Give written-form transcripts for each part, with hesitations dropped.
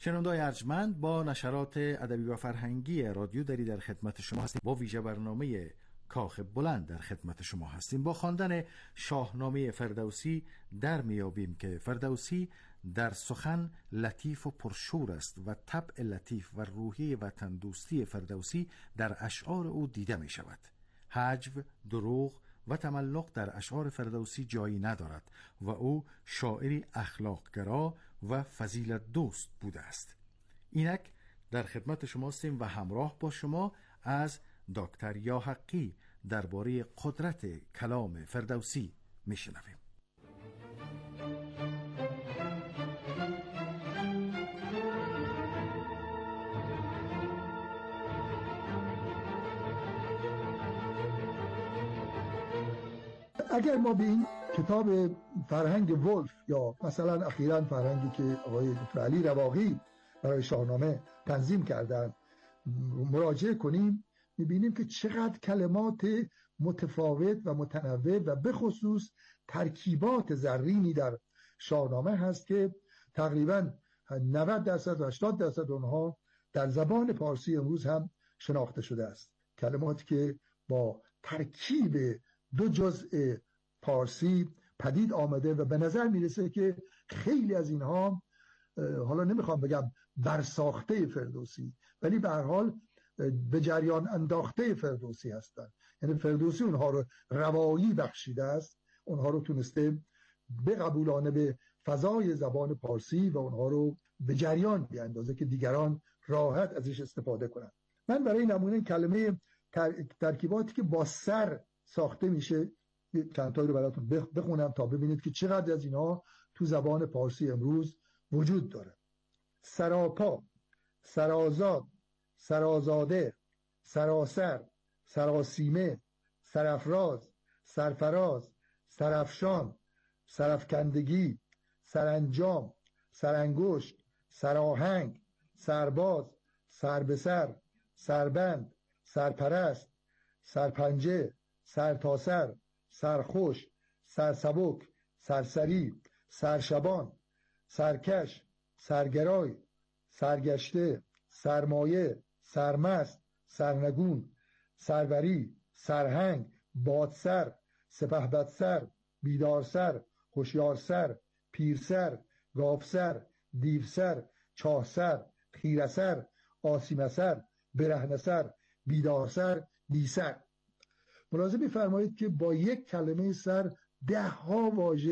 شنونده‌های ارجمند، با نشرات ادبی و فرهنگی رادیو دری در خدمت شما هستیم. با ویژه برنامه کاخ بلند در خدمت شما هستیم. با خواندن شاهنامه فردوسی در میابیم که فردوسی در سخن لطیف و پرشور است و طبع لطیف و روحیه وطن دوستی فردوسی در اشعار او دیده می شود. هجو، دروغ و تملق در اشعار فردوسی جایی ندارد و او شاعری اخلاقگرا و فضیلت دوست بوده است. اینک در خدمت شما هستیم و همراه با شما از دکتر یاحقی درباره قدرت کلام فردوسی میشنویم. اگر ما به این کتاب فرهنگ ولف یا مثلا اخیراً فرهنگی که آقای دکتر علی رواقی برای شاهنامه تنظیم کردن مراجعه کنیم، میبینیم که چقدر کلمات متفاوت و متنوع و به خصوص ترکیبات زرینی در شاهنامه هست که تقریباً 90% و 80% اونها در زبان پارسی امروز هم شناخته شده است. کلماتی که با ترکیب دو جزء پارسی پدید آمده و به نظر میرسه که خیلی از اینها، حالا نمیخوام بگم برساخته فردوسی، ولی به هر حال به جریان انداخته فردوسی هستند. یعنی فردوسی اونها رو روایی بخشیده است، اونها رو تونسته بقبولانه به فضای زبان پارسی و اونها رو به جریان بیاندازه که دیگران راحت ازش استفاده کنند. من برای نمونه کلمه ترکیباتی که با سر ساخته میشه چند تایی رو براتون بخونم تا ببینید که چقدر از اینها تو زبان پارسی امروز وجود داره. سراپا، سرازاد، سرازاده، سراسر، سراسیمه، سرافراز، سرفراز، سرافشان، سرافکندگی، سرانجام، سرانگشت، سراهنگ، سرباز، سربسر، سربند، سرپرست، سرپنجه، سرتاسر، سرخوش، سرسبک، سرسری، سرشبان، سرکش، سرگرای، سرگشته، سرمایه، سرمست، سرنگون، سروری، سرهنگ، بادسر، سپهبدسر، بیدارسر، هوشیارسر، پیرسر، گاوسر، دیوسر، چاهسر، خیرسر، آسیمسر، برهنسر، بیدارسر، بیسر. ملاحظه بفرمایید که با یک کلمه سر ده ها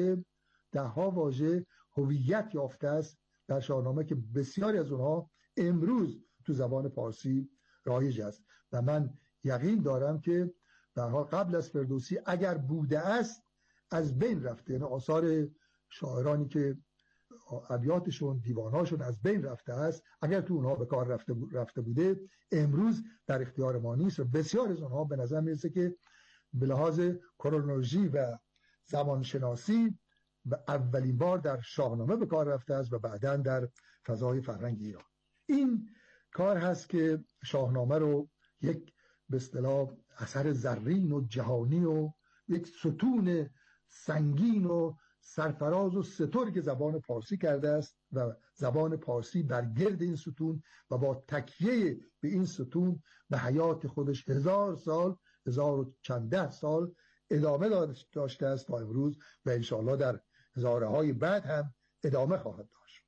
واژه هویت یافته است در شاهنامه که بسیاری از اونها امروز تو زبان پارسی رایج است و من یقین دارم که در حال قبل از فردوسی اگر بوده است از بین رفته. یعنی آثار شاعرانی که ابیاتشون، دیوانهاشون از بین رفته است، اگر تو اونها به کار رفته بوده امروز در اختیار ما نیست و بسیار از اونها به نظر میرسه که به لحاظ کرونولوژی و زمانشناسی و اولین بار در شاهنامه به کار رفته است و بعداً در فضای فرهنگ ایران. این کار هست که شاهنامه رو یک به اصطلاح اثر زرین و جهانی و یک ستون سنگین و سرفراز و سترگ زبان پارسی کرده است و زبان پارسی بر گرد این ستون و با تکیه به این ستون به حیات خودش 1000 سال 1000 و چند سال ادامه داشته است تا امروز و انشاءالله در هزاره‌های بعد هم ادامه خواهد داشت.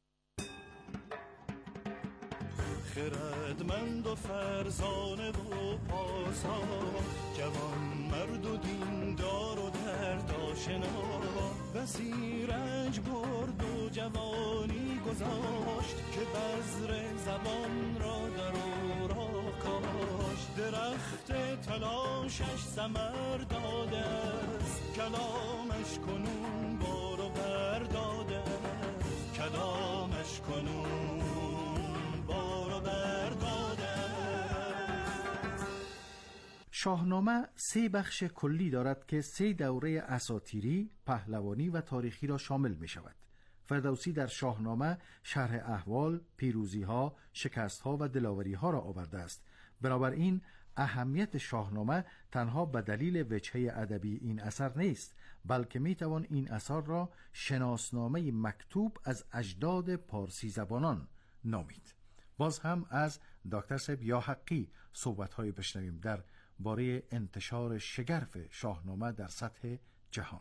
خردمند و فرزانه و پارسا، جوان مرد و دیندار و درد آشنا، بسی رنج برد و جوانی گذاشت که بذر زبان را در او را کاشت. درخت تلاشش ثمر داده است، کلامش کنون بار و برداده است، کلامش کنون شاهنامه 3 بخش کلی دارد که 3 دوره اساطیری، پهلوانی و تاریخی را شامل می شود. فردوسی در شاهنامه شرح احوال، پیروزی‌ها، شکست‌ها و دلاوری‌ها را آورده است. بنابراین اهمیت شاهنامه تنها به دلیل وجهه ادبی این اثر نیست، بلکه می توان این اثر را شناسنامه مکتوب از اجداد پارسی زبانان نامید. باز هم از دکتر صاحب یاحقی صحبت‌های بشنویم در باره انتشار شگرف شاهنامه در سطح جهان.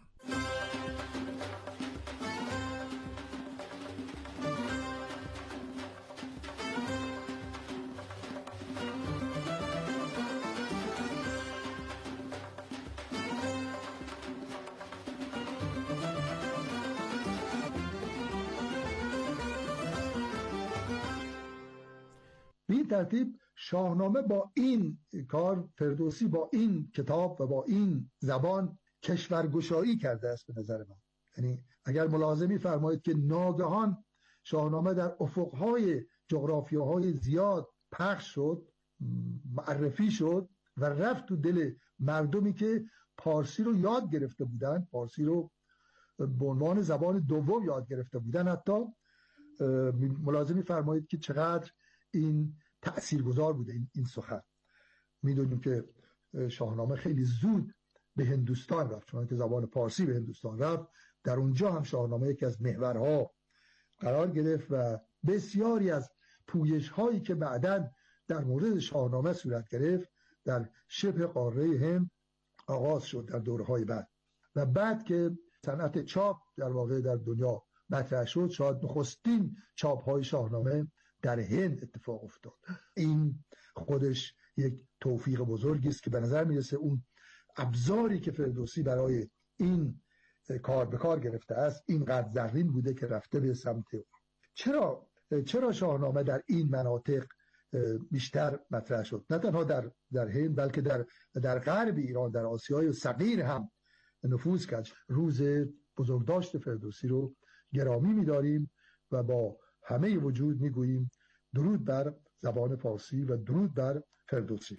به این ترتیب شاهنامه با این کار، فردوسی با این کتاب و با این زبان کشورگشایی کرده است به نظر من. یعنی اگر ملاحظه فرمایید که ناگهان شاهنامه در افقهای جغرافیاهای زیاد پخش شد، معرفی شد و رفت تو دل مردمی که پارسی رو یاد گرفته بودن، پارسی رو به عنوان زبان دوم یاد گرفته بودن. حتی ملاحظه فرمایید که چقدر این تأثیرگذار بوده این سخن. میدونیم که شاهنامه خیلی زود به هندوستان رفت، چون که زبان پارسی به هندوستان رفت. در اونجا هم شاهنامه یکی از محورها قرار گرفت و بسیاری از پویش هایی که بعداً در مورد شاهنامه صورت گرفت در شبه قاره هند آغاز شد در دوره‌های بعد. و بعد که صنعت چاپ در واقع در دنیا مطرح شد، شاید نخستین چاپ‌های شاهنامه در هند اتفاق افتاد. این خودش یک توفیق بزرگی است که به نظر میرسه اون ابزاری که فردوسی برای این کار به کار گرفته است اینقدر زرین بوده که رفته به سمت اون. چرا شاهنامه در این مناطق بیشتر مطرح شد؟ نه تنها در هند بلکه در غرب ایران، در آسیای صغیر هم نفوذ کرد. روز بزرگداشت فردوسی رو گرامی می‌داریم و با همه وجود میگوییم درود بر زبان فارسی و درود بر فردوسی.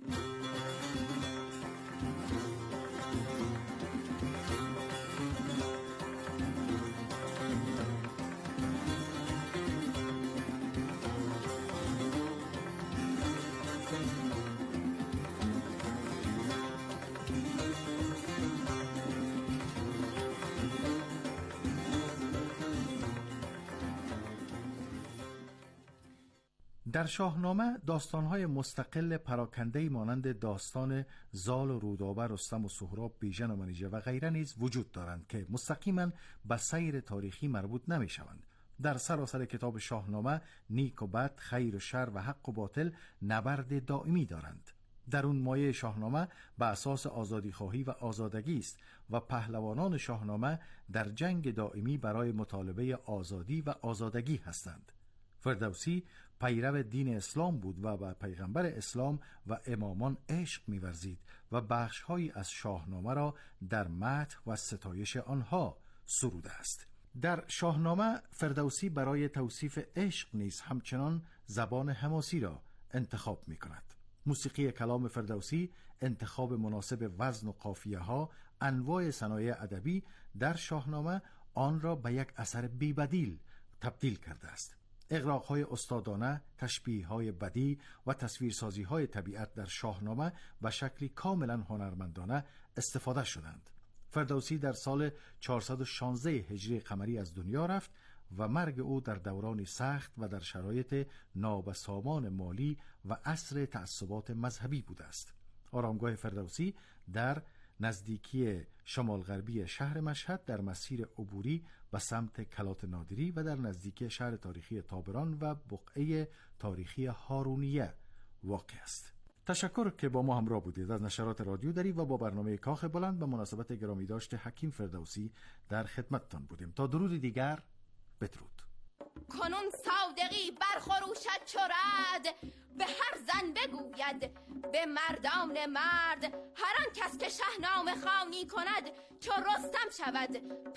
در شاهنامه داستان‌های مستقل پراکنده‌ای مانند داستان زال و رودابه، رستم و سهراب، بیژن و منیژه و غیره نیز وجود دارند که مستقیما به سیر تاریخی مربوط نمی‌شوند. در سراسر کتاب شاهنامه نیک و بد، خیر و شر و حق و باطل نبرد دائمی دارند. در اون مایه شاهنامه به اساس آزادی‌خواهی و آزادگی است و پهلوانان شاهنامه در جنگ دائمی برای مطالبه آزادی و آزادگی هستند. فردوسی پیرو دین اسلام بود و به پیغمبر اسلام و امامان عشق می‌ورزید و بخش‌هایی از شاهنامه را در مدح و ستایش آنها سروده است. در شاهنامه فردوسی برای توصیف عشق نیز همچنان زبان حماسی را انتخاب می‌کند. موسیقی کلام فردوسی، انتخاب مناسب وزن و قافیه‌ها، انواع صنایع ادبی در شاهنامه آن را به یک اثر بی‌بدیل تبدیل کرده است. اغراق‌های استادانه، تشبیه‌های بدیع و تصویرسازی‌های طبیعت در شاهنامه به شکلی کاملا هنرمندانه استفاده شدند. فردوسی در سال 416 هجری قمری از دنیا رفت و مرگ او در دورانی سخت و در شرایط نابسامان مالی و عصر تعصبات مذهبی بوده است. آرامگاه فردوسی در نزدیکی شمال غربی شهر مشهد در مسیر عبوری به سمت کلات نادری و در نزدیکی شهر تاریخی تابران و بقعه تاریخی هارونیه واقع است. تشکر که با ما همراه بودید. از نشرات رادیو دری و با برنامه کاخ بلند به مناسبت گرامی داشت حکیم فردوسی در خدمتتان بودیم. تا درود دیگر، بدرود. کنون صادقی برخروشد چو رعد، به هر زن بگوید به مردان مرد. هر آن کس که شهنامه خوانی کند، چو رستم شود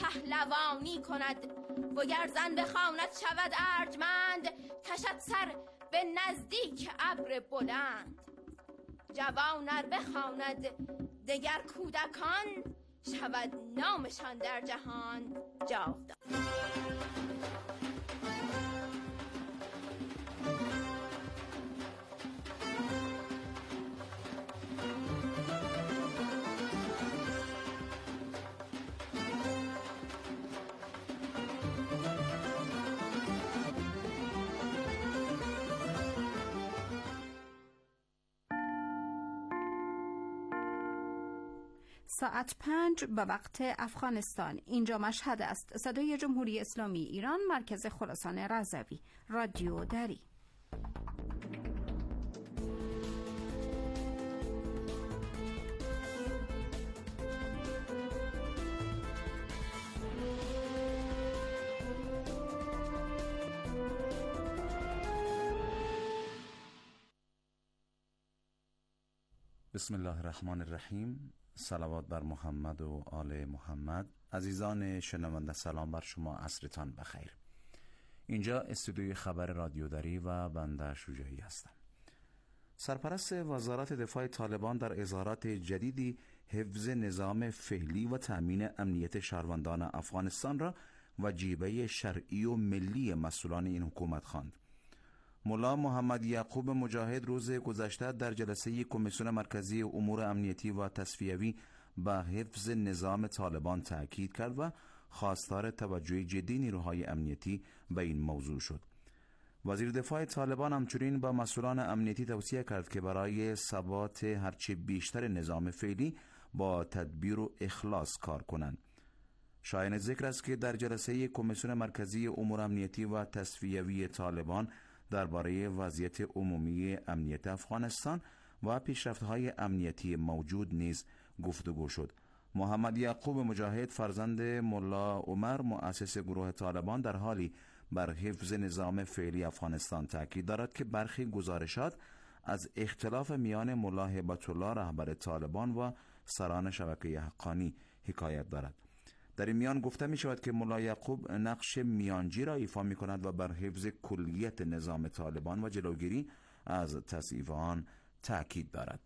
پهلوانی کند. وگر زن بخواند شود ارجمند، کشد سر به نزدیک ابر بلند. جوان ار بخواند دگر کودکان، شود نامشان در جهان جاودان. ساعت 5 به وقت افغانستان. اینجا مشهد است. صدای جمهوری اسلامی ایران، مرکز خراسان رضوی، رادیو دری. بسم الله الرحمن الرحیم. صلوات بر محمد و آل محمد. عزیزان شنونده، سلام بر شما، عصرتان بخیر. اینجا استودیوی خبر رادیو دری و بنده شجاعی هستم. سرپرست وزارت دفاع طالبان در اظهارات جدیدی حفظ نظام فعلی و تأمین امنیت شهروندان افغانستان را وجیبه شرعی و ملی مسئولان این حکومت خواند. ملا محمد یعقوب مجاهد روز گذشته در جلسه کمیسیون مرکزی امور امنیتی و تصفیوی به حفظ نظام طالبان تأکید کرد و خواستار توجه جدی نیروهای امنیتی به این موضوع شد. وزیر دفاع طالبان همچنین به مسئولان امنیتی توصیه کرد که برای ثبات هرچه بیشتر نظام فعلی با تدبیر و اخلاص کار کنند. شایان ذکر است که در جلسه کمیسیون مرکزی امور امنیتی و تصفیوی طالبان درباره وضعیت عمومی امنیت افغانستان و پیشرفت‌های امنیتی موجود نیز گفتگو شد. محمد یعقوب مجاهد فرزند ملا عمر مؤسس گروه طالبان در حالی بر حفظ نظام فعلی افغانستان تاکید دارد که برخی گزارشات از اختلاف میان ملا هیبت الله رهبر طالبان و سران شبکه حقانی حکایت دارد. در این میان گفته می شود که ملا یعقوب نقش میانجی را ایفا می کند و بر حفظ کلیت نظام طالبان و جلوگیری از تضعیف آن تأکید دارد.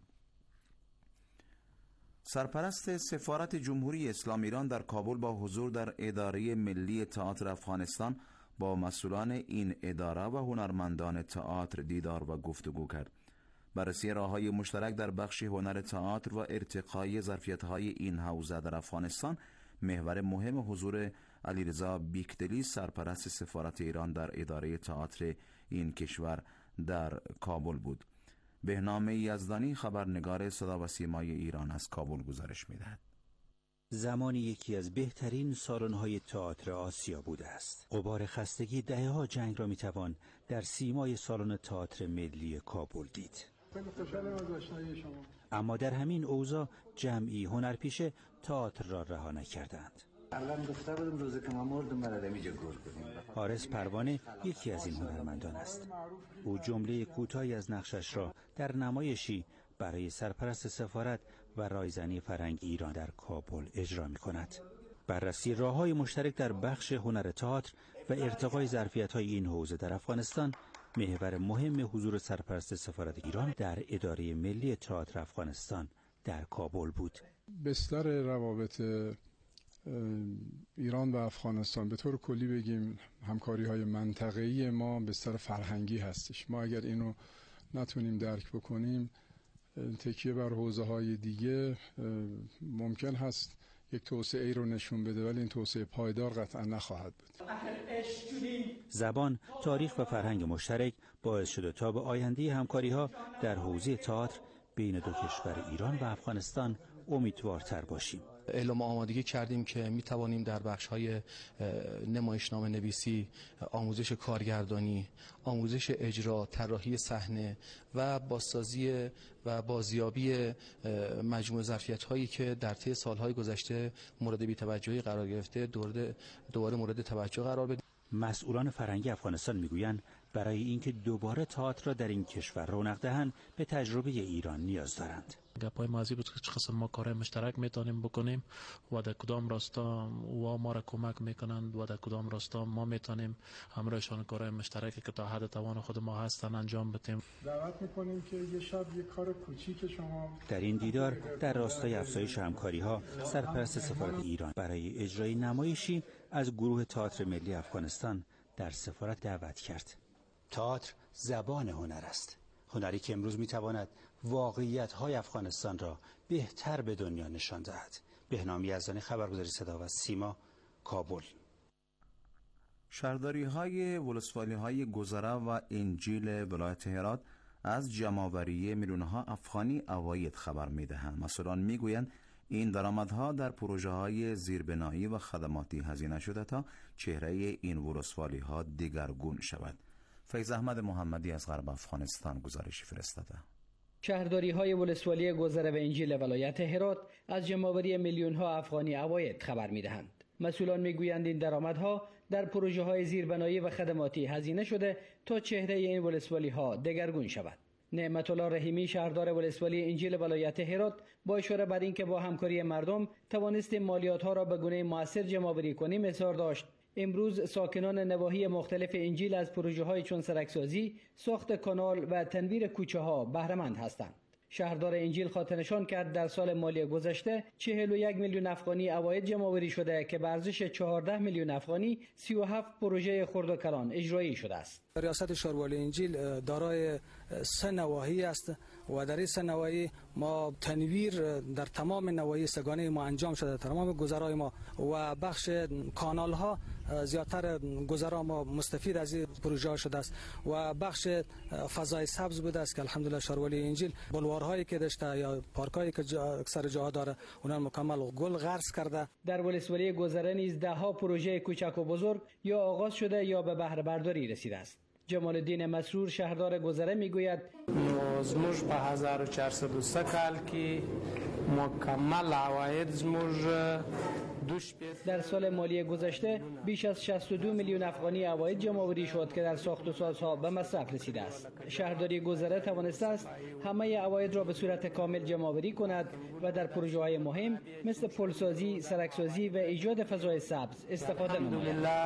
سرپرست سفارت جمهوری اسلامی ایران در کابل با حضور در اداره ملی تئاتر افغانستان با مسئولان این اداره و هنرمندان تئاتر دیدار و گفتگو کرد. بررسی راه‌های مشترک در بخش هنر تئاتر و ارتقای ظرفیت‌های این حوزه در افغانستان محور مهم حضور علیرضا بیکدلی سرپرست سفارت ایران در اداره تئاتر این کشور در کابل بود. بهنام یزدانی خبرنگار صدا و سیمای ایران از کابل گزارش می‌دهد. زمانی یکی از بهترین سالن‌های تئاتر آسیا بوده است. غبار خستگی دهه‌ها جنگ را می‌توان در سیمای سالن تئاتر ملی کابل دید. اما در همین اوضاع جمعی هنرپیشه تئاتر را رها نکردند. حارس پروانه یکی از این هنرمندان است. او جمله کوتاهی از نقشش را در نمایشی برای سرپرست سفارت و رایزنی فرهنگی ایران در کابل اجرا می‌کند. بررسی راه‌های مشترک در بخش هنر تئاتر و ارتقای ظرفیت‌های این حوزه در افغانستان محور مهم حضور سرپرست سفارت ایران در اداره ملی تئاتر افغانستان در کابل بود. بستر روابط ایران و افغانستان به طور کلی بگیم همکاری‌های منطقه‌ای ما بستر فرهنگی هستش. ما اگر اینو نتونیم درک بکنیم تکیه بر حوزه‌های دیگه ممکن هست یک توسعه رو نشون بده، ولی این توسعه پایدار قطعا نخواهد بود. زبان، تاریخ و فرهنگ مشترک باعث شده تا به آینده همکاری‌ها در حوزه تئاتر بین دو کشور ایران و افغانستان امیدوارتر باشیم. اعلام آمادگی کردیم که می توانیم در بخش‌های نمایشنامه نویسی، آموزش کارگردانی، آموزش اجرا، طراحی صحنه و بازسازی و بازیابی مجموعه ظرفیت‌هایی که در طی سال‌های گذشته مورد بی‌توجهی قرار گرفته دوباره مورد توجه قرار بدیم. مسئولان فرهنگی افغانستان میگویند برای اینکه دوباره تئاتر را در این کشور رونق دهند به تجربه ایران نیاز دارند. گپای موضوعی بود که چه قسم ما کارهای مشترک میتونیم بکنیم و در کدام راستا و ما را کمک میکنند و در کدام راستا ما میتونیم همراهشان کارهای مشترکی که تا حد توان خود ما هستن انجام بدیم. دعوت میکنیم که یه شب یک کار کوچیک شما در این دیدار در راستای افزایش همکاری‌ها سرپرست سفارت ایران برای اجرای نمایشی از گروه تئاتر ملی افغانستان در سفارت دعوت کرد. تئاتر زبان هنر است. هنری که امروز میتواند واقعیت‌های افغانستان را بهتر به دنیا نشان دهد. بهنام یزدانی خبرگزاری صدا و سیما، کابل. شهرداری‌های ولسوالی‌های گذره و انجیل ولایت هرات از جمع‌آوری میلیون‌ها افغانی عواید خبر می‌دهند. مسئولان می‌گویند این درآمدها در پروژه‌های زیربنایی و خدماتی هزینه شده تا چهره این ولسوالی‌ها دگرگون شود. فیض احمد محمدی از غرب افغانستان گزارشی فرستاده. شهرداری‌های ولسوالی گذره و انجیل ولایت هرات از جمع‌آوری میلیون‌ها افغانی عواید خبر می‌دهند. مسئولان می‌گویند این درآمدها در پروژه‌های زیربنایی و خدماتی هزینه شده تا چهره این ولسوالی‌ها دگرگون شود. نعمت الله رحیمی شهردار ولسوالی انجیل ولایت هرات با اشاره بر اینکه با همکاری مردم توانستیم مالیات‌ها را به گونه مؤثر جمع‌آوری کنیم اظهار داشت. امروز ساکنان نواحی مختلف انجیل از پروژه‌های چون سرک‌سازی، ساخت کانال و تنویر کوچه‌ها بهره‌مند هستند. شهردار انجیل خاطرنشان کرد در سال مالی گذشته 41 میلیون افغانی عواید جمع‌آوری شده که به ارزش 14 میلیون افغانی 37 پروژه خرد و کلان اجرایی شده است. ریاست شهروالی انجیل دارای 3 نواحی است و در این 3 نواحی ما تنویر در تمام نواحی سگانه ما انجام شده، تمام گذرهای ما و بخش کانال ها زیادتر گذرها ما مستفید از این پروژه شده است و بخش فضای سبز بوده است که الحمدلله شهروالی انجیل بلوارهایی که داشته یا پارکایی که اکثر جاها داره اونها مکمل گل غرس کرده. در ولسوالی گذره نیز ده ها پروژه کوچک و بزرگ یا آغاز شده یا به بهره برداری رسیده است. جمال الدین مسرور شهردار گذره میگوید زموږ په 1403 کال کې مکمل عواید زموږ در سال مالی گذشته بیش از 62 میلیون افغانی عواید جمع‌آوری شد که در ساخت و سازها به مصرف رسیده است. شهرداری گذره توانسته است همه عواید را به صورت کامل جمع‌آوری کند و در پروژه‌های مهم مثل پلسازی، سرک‌سازی و ایجاد فضای سبز استفاده نماید.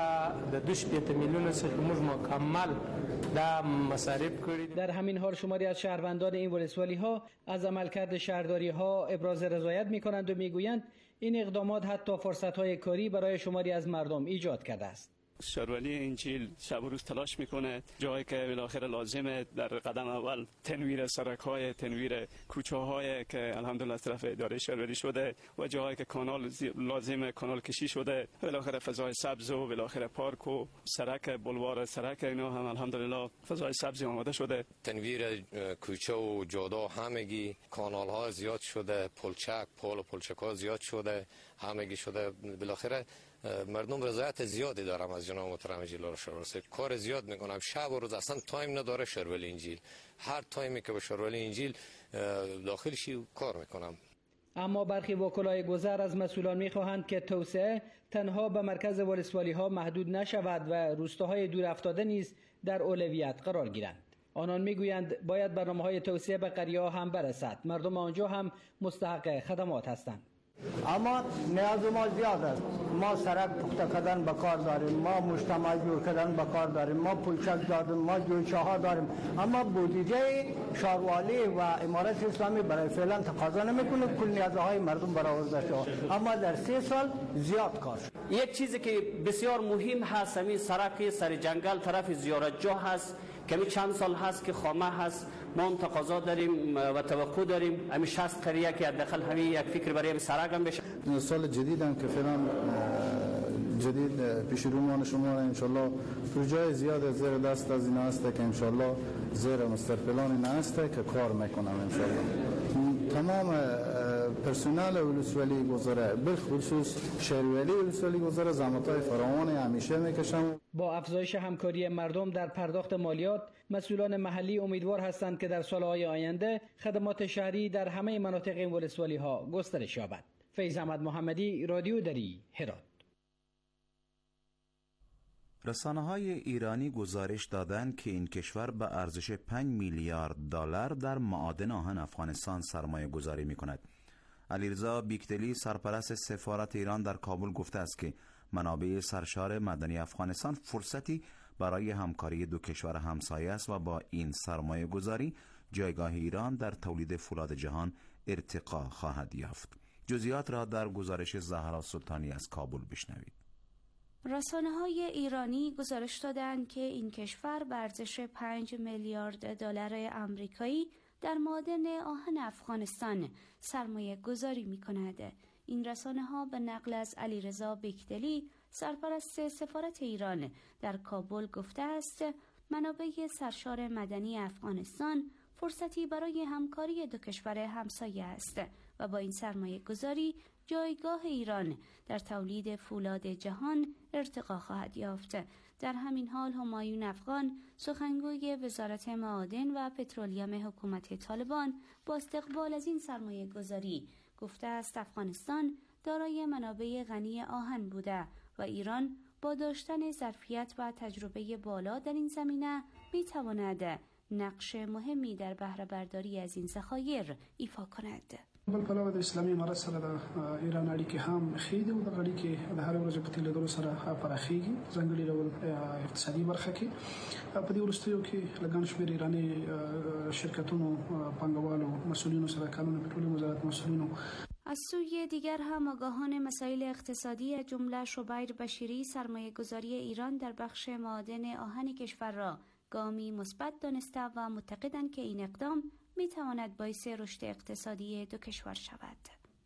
در همین حال شماری از شهروندان این ولسوالی‌ها از عملکرد شهرداری‌ها ابراز رضایت می‌کنند و می‌گویند این اقدامات حتی فرصت‌های کاری برای شماری از مردم ایجاد کرده است. شهروالی انجیل شب و روز تلاش میکنه جایی که بالاخره لازمه در قدم اول تنویر سرک‌های، تنویر کوچه‌های که الحمدلله از طرف اداره شهروالی شده و جایی که کانال لازمه کانال کشی شده، بالاخره فضای سبز و بالاخره پارک و سرک بلوار سرک اینا هم الحمدلله فضای سبز آماده شده. تنویر کوچه و جادا همگی کانال‌ها زیاد شده، پل و پلچک‌ها زیاد شده، همگی شده. بالاخره مردم رضایت زیادی دارم از جناب محترم انجیل شهروالی. کار زیاد میکنم، شب و روز اصلا تایم نداره شهروالی انجیل. هر تایمی که به شهروالی انجیل داخل شی کار میکنم. اما برخی وکلای گذر از مسئولان میخواهند که توسعه تنها به مرکز ولسوالی ها محدود نشود و روستاهای دور افتاده نیز در اولویت قرار گیرند. آنان میگویند باید برنامه‌های توسعه به قریه‌ها هم برسد. مردم آنجا هم مستحق خدمات هستند. اما نیاز ما زیاد است. ما سرک پخته کردن به کار داریم، ما مجتمع جور کردن به کار داریم، ما پلچک داریم، ما جویچه ها داریم، اما بودجه شهروالی و امارت اسلامی برای فعلا تقاضا نمیکنه کل نیازهای مردم برآورده شود، اما در 3 سال زیاد کار شد. یک چیزی که بسیار مهم هست همین سرک سر جنگل طرف زیارتجاه هست که چند سال هست که خامه هست. ما هم تقاضا داریم و توقع داریم همین 60 قریه که حداقل همین یک فکر برای همین سرک هم بشه. سال جدید هم که فعلا جدید پیش رومان شما ان شاء الله پروژه زیاد زیر دست از این هست که ان شاء الله زیر مستقبلان این هست که کار میکنم ان شاء الله. تمام پرسنل ولسوالی گذره بالخصوص شهروالی ولسوالی گذره زحمت‌های فراوان همیشه میکشم. با افزایش همکاری مردم در پرداخت مالیات، مسئولان محلی امیدوار هستند که در سالهای آینده خدمات شهری در همه مناطق این ولسوالی‌ها گسترش یابد. فیض احمد محمدی، رادیو دری، هرات. رسانه‌های ایرانی گزارش دادند که این کشور به ارزش 5 میلیارد دلار در معادن آهن افغانستان سرمایه گذاری می کند. علیرضا بیکتلی سرپرست سفارت ایران در کابل گفته است که منابع سرشار معدنی افغانستان فرصتی برای همکاری دو کشور همسایه است و با این سرمایه گذاری جایگاه ایران در تولید فولاد جهان ارتقا خواهد یافت. جزئیات را در گزارش زهرا سلطانی از کابل بشنوید. رسانه‌های ایرانی گزارش دادند که این کشور به ارزش 5 میلیارد دلار آمریکایی در معادن آهن افغانستان سرمایه گذاری می کند. این رسانه‌ها به نقل از علیرضا بیکتلی سرپرست سفارت ایران در کابل گفته است منابع سرشار معدنی افغانستان فرصتی برای همکاری دو کشور همسایه است و با این سرمایه گذاری جایگاه ایران در تولید فولاد جهان ارتقا خواهد یافت. در همین حال همایون افغان، سخنگوی وزارت معادن و پترولیم حکومت طالبان، با استقبال از این سرمایه گذاری گفته است افغانستان دارای منابع غنی آهن بوده و ایران با داشتن ظرفیت و تجربه بالا در این زمینه میتواند نقش مهمی در بهره برداری از این ذخایر ایفا کند. بل پلوه د اسلامي امارت سره د ایران اړیکې هم ښې دي او د اړیکې د هر ورځې په تیریدلو سره پراخېږي. ځانګړي ډول اقتصادي برخه کې په دې وروستیو کې له ګڼ شمېر ایراني شرکتونو، پانګوالو، مسؤلینو سره کانون پترولیم وزارت مسؤلینو. از سوی دیگر هم آگاهان مسائل اقتصادی جمله شوبیر بشیری سرمایه گذاری ایران در بخش معادن آهن کشور را گامی مثبت دانسته و معتقدند که این اقدام میتواند باعث رشد اقتصادی دو کشور شود.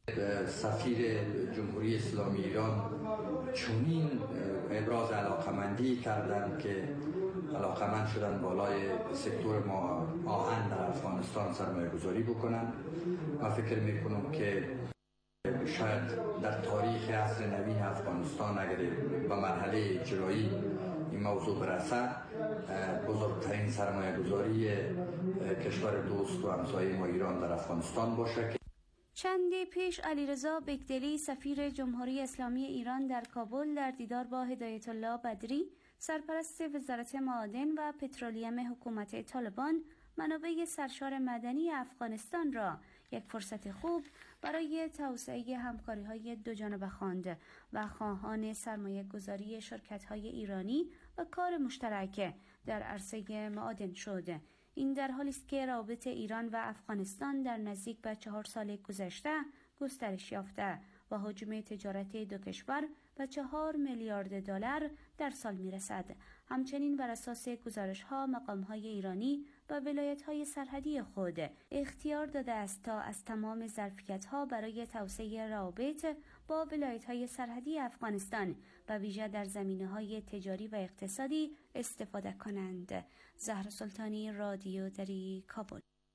سفیر جمهوری اسلامی ایران چنین ابراز علاقمندی کردند که علاقمند شدن بالای سکتور ما آهن در افغانستان سرمایه گذاری بکنند. من فکر میکنم که شاید در تاریخ عصر نوین افغانستان اگر به مرحله اجرایی این موضوع برسد بزرگترین سرمایه گذاری کشور دوست و همسایه ما ایران در افغانستان باشه. چندی پیش علیرضا بگدلی سفیر جمهوری اسلامی ایران در کابل در دیدار با هدایت الله بدری سرپرست وزارت معادن و پترولیم حکومت طالبان منابع سرشار مدنی افغانستان را یک فرصت خوب برای توسعه همکاری‌های دو جانبه خواند و خواهان سرمایه گذاری شرکت‌های ایرانی و کار مشترک در عرصه معادن شد. این در حالی است که روابط ایران و افغانستان در نزدیک به 4 سال گذشته گسترش یافته و حجم تجارت دو کشور به 4 میلیارد دلار در سال میرسد. همچنین بر اساس گزارش‌ها مقام‌های ایرانی و ولایت‌های سرحدی خود اختیار داده است تا از تمام ظرفیت‌ها برای توسعه روابط با ولایت‌های سرحدی افغانستان و ویژه در زمینه‌های تجاری و اقتصادی استفاده کنند. زهرا سلطانی، رادیو دری، کابل.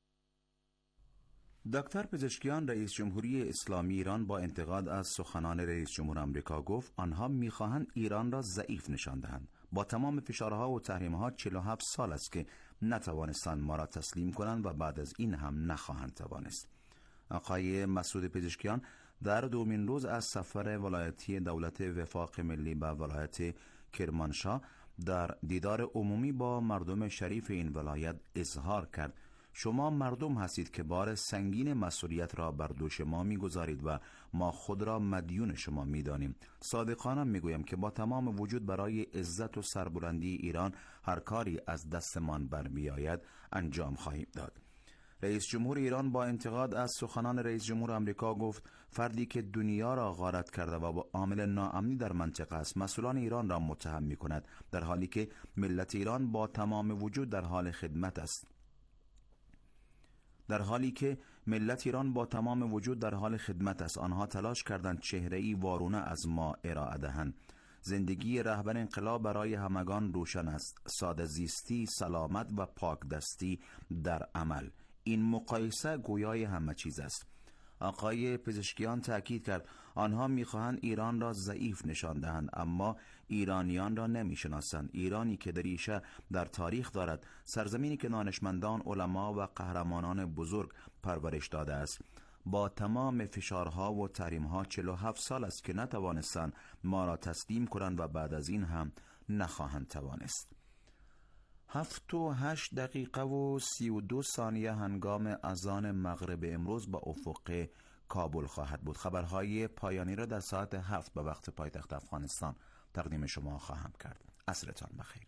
دکتر پزشکیان رئیس جمهوری اسلامی ایران با انتقاد از سخنان رئیس جمهور آمریکا گفت آنها می‌خواهند ایران را ضعیف نشان دهند. با تمام فشارها و تحریم‌ها 47 سال است که نتوانستند ما را تسلیم کنند و بعد از این هم نخواهند توانست. آقای مسعود پزشکیان در دومین روز از سفر ولایتی دولت وفاق ملی به ولایت کرمانشاه در دیدار عمومی با مردم شریف این ولایت اظهار کرد شما مردم هستید که بار سنگین مسئولیت را بر دوش ما می‌گذارید و ما خود را مدیون شما می‌دانیم. صادقانه می‌گویم که با تمام وجود برای عزت و سربلندی ایران هر کاری از دستمان برمی‌آید انجام خواهیم داد. رئیس جمهور ایران با انتقاد از سخنان رئیس جمهور آمریکا گفت فردی که دنیا را غارت کرده و با عامل ناامنی در منطقه است مسئولان ایران را متهم می‌کند، در حالی که ملت ایران با تمام وجود در حال خدمت است. آنها تلاش کردند چهره‌ای وارونه از ما ارائه دهند. زندگی رهبر انقلاب برای همگان روشن است. ساده زیستی، سلامت و پاک دستی در عمل. این مقایسه گویای همه چیز است. آقای پزشکیان تأکید کرد آنها می‌خواهند ایران را ضعیف نشان دهند، اما ایرانیان را نمی‌شناسند. ایرانی که ریشه در تاریخ دارد، سرزمینی که دانشمندان، علما و قهرمانان بزرگ پرورش داده است. با تمام فشارها و تحریم‌ها 47 سال است که نتوانستند ما را تسلیم کنند و بعد از این هم نخواهند توانست. 7:08 هنگام اذان مغرب امروز با افق کابل خواهد بود. خبرهای پایانی را در ساعت 7 به وقت پایتخت افغانستان تقدیم شما خواهم کرد. عصرتان بخیر.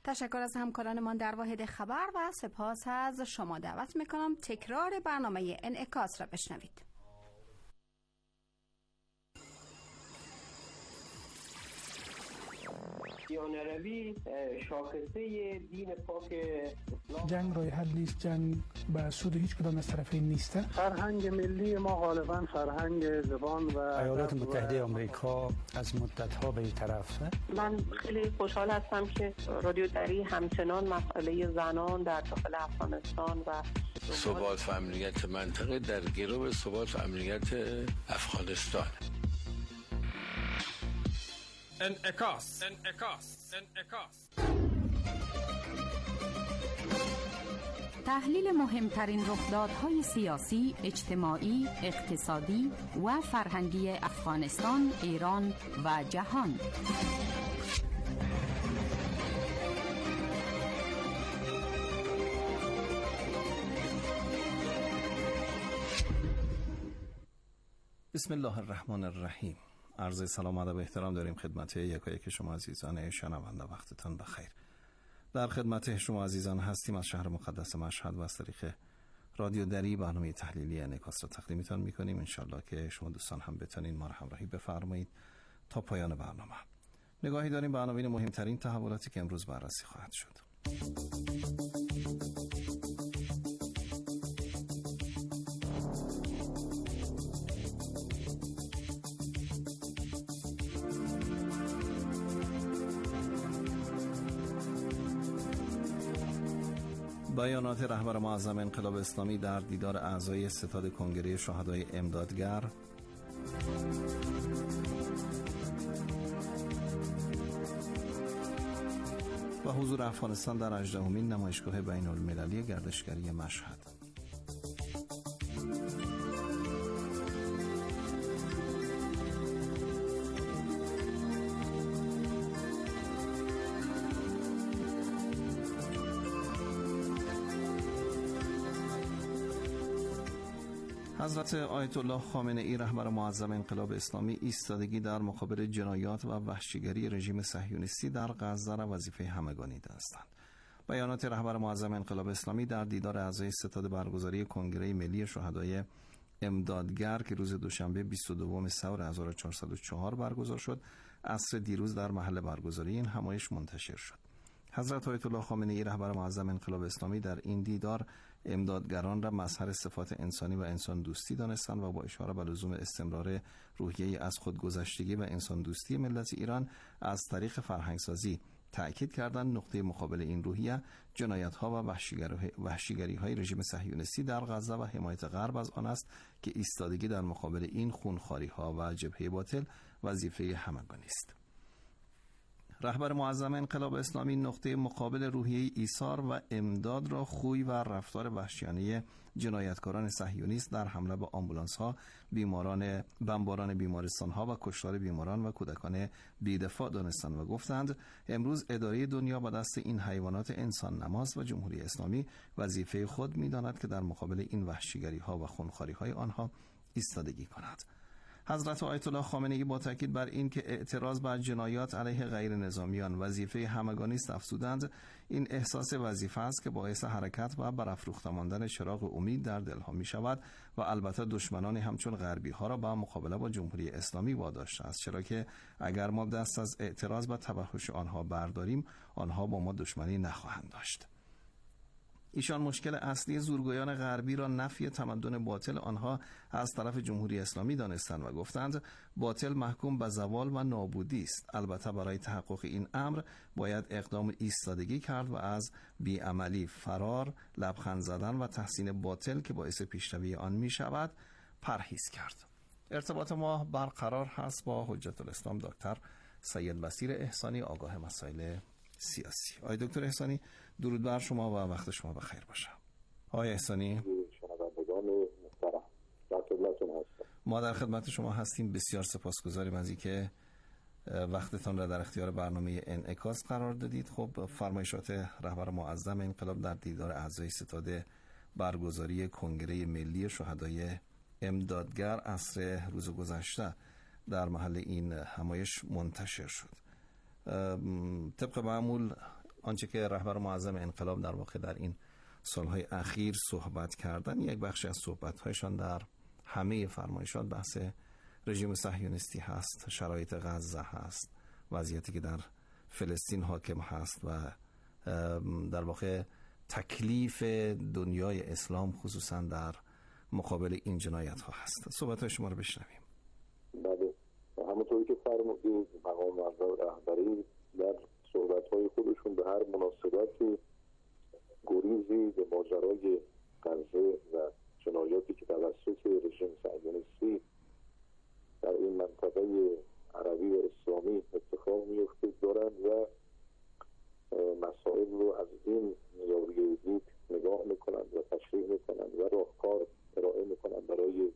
تشکر از همکارانمان در واحد خبر و سپاس از شما. دعوت میکنم تکرار برنامه انعکاس را بشنوید. دیانروی شاخصه دین پاک اسلام. جنگ راه حل نیست، جنگ به سود هیچ کدام از طرفین نیست. فرهنگ ملی ما غالبا فرهنگ زبان و ایالات متحده آمریکا از مدت‌ها به این طرف. من خیلی خوشحال هستم که رادیو دری همچنان مسئله زنان در داخل افغانستان و ثبات و امنیت منطقه در گرو ثبات و امنیت افغانستان. انعکاس. تحلیل مهمترین رخدادهای سیاسی، اجتماعی، اقتصادی و فرهنگی افغانستان، ایران و جهان. بسم الله الرحمن الرحیم. عرض سلام و ادب و احترام داریم خدمت یکایک شما عزیزان شنونده. وقتتان بخیر. در خدمت شما عزیزان هستیم. از شهر مقدس مشهد و از طریق رادیو دری برنامه تحلیلی انعکاس را تقدیمتان می‌کنیم. انشالله که شما دوستان هم بتونین ما را همراهی بفرمایید تا پایان برنامه. نگاهی داریم به عناوین مهمترین تحولاتی که امروز بررسی خواهد شد. بیانات رهبر معظم انقلاب اسلامی در دیدار اعضای ستاد کنگره شهدای امدادگر، و حضور افغانستان در 18مین نمایشگاه بین‌المللی گردشگری مشهد. حضرت آیت الله خامنه ای رهبر معظم انقلاب اسلامی ایستادگی در مقابل جنایات و وحشیگری رژیم صهیونیستی در غزه را وظیفه همگانی دانستند. بیانات رهبر معظم انقلاب اسلامی در دیدار اعضای ستاد برگزاری کنگره ملی شهدای امدادگر که روز دوشنبه 22 ثور 1404 برگزار شد، عصر دیروز در محل برگزاری این همایش منتشر شد. حضرت آیت الله خامنه ای رهبر معظم انقلاب اسلامی در این دیدار امدادگران را مظهر صفات انسانی و انسان دوستی دانستند و با اشاره به لزوم استمرار روحیه از خودگذشتگی و انسان دوستی ملت ایران از طریق فرهنگسازی تأکید کردند نقطه مقابل این روحیه جنایت‌ها و وحشیگری‌های رژیم صهیونیستی در غزه و حمایت غرب از آن است که ایستادگی در مقابل این خونخواری‌ها و جبهه باطل وظیفه همگانی است. رهبر معظم انقلاب اسلامی نقطه مقابل روحیه ایثار و امداد را خوی و رفتار وحشیانه جنایتکاران صهیونیست در حمله به آمبولانس‌ها، بمباران بیمارستان‌ها و کشتار بیماران و کودکان بی‌دفاع دانستند و گفتند امروز اداره دنیا با دست این حیوانات انسان نماز و جمهوری اسلامی وظیفه خود می‌داند که در مقابل این وحشیگری‌ها و خونخواری‌های آنها ایستادگی کند. حضرت آیت الله خامنه ای با تاکید بر این که اعتراض بر جنایات علیه غیر نظامیان وظیفه همگانی است افزودند این احساس وظیفه است که باعث حرکت و برافروخته ماندن چراغ امید در دلها می شود و البته دشمنان همچون غربی ها را با مقابله با جمهوری اسلامی واداشته است، چرا که اگر ما دست از اعتراض و تبهش آنها برداریم آنها با ما دشمنی نخواهند داشت. ایشان مشکل اصلی زورگویان غربی را نفی تمدن باطل آنها از طرف جمهوری اسلامی دانستند و گفتند باطل محکوم به زوال و نابودی است. البته برای تحقق این امر باید اقدام ایستادگی کرد و از بیعملی، فرار، لبخند زدن و تحسین باطل که باعث پیشروی آن می شود پرهیز کرد. ارتباط ما برقرار هست با حجت الاسلام دکتر سید بصیر احسانی، آگاه مسائل سیاسی. آقای دکتر احسانی، درود بر شما و وقت شما بخیر باشه. آقای احسانی، ما در خدمت شما هستیم. بسیار سپاسگزاریم از اینکه وقتتان را در اختیار برنامه انعکاس قرار دادید. خب فرمایشات رهبر معظم انقلاب در دیدار اعضای ستاد برگزاری کنگره ملی شهدای امدادگر عصر روز گذشته در محل این همایش منتشر شد. طبق معمول آنچه که رهبر معظم انقلاب در واقع در این سالهای اخیر صحبت کردن، یک بخشی از صحبت‌هایشان در همه فرمایشات بحث رژیم صهیونیستی هست، شرایط غزه هست، وضعیتی که در فلسطین حاکم هست و در واقع تکلیف دنیای اسلام خصوصا در مقابل این جنایت ها هست. صحبت شما رو بشنویم. بله، همونطوری که فرمودید مقام رهبری در صحبت های خودشون به هر مناسبتی گریزی به ماجرای غزه و جنایاتی که توسط رژیم صهیونیستی در این منطقه عربی و اسلامی اتفاق میفته دارن و مسائل رو از این زاویه دید نگاه میکنن و تشریح میکنن و راهکار ارائه میکنن برای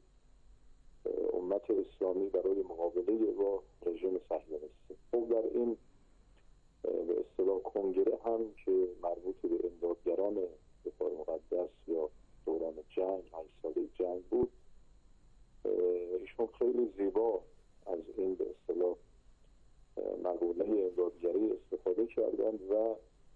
امت اسلامی برای مقابله با رژیم صهیونیستی. خب در این به اصطلاح کنگره هم که مربوط به امدادگران دفاع مقدس یا دوران جنگ 8 ساله جنگ بود، ایشون خیلی زیبا از این به اصطلاح مقوله امدادگری استفاده کردند و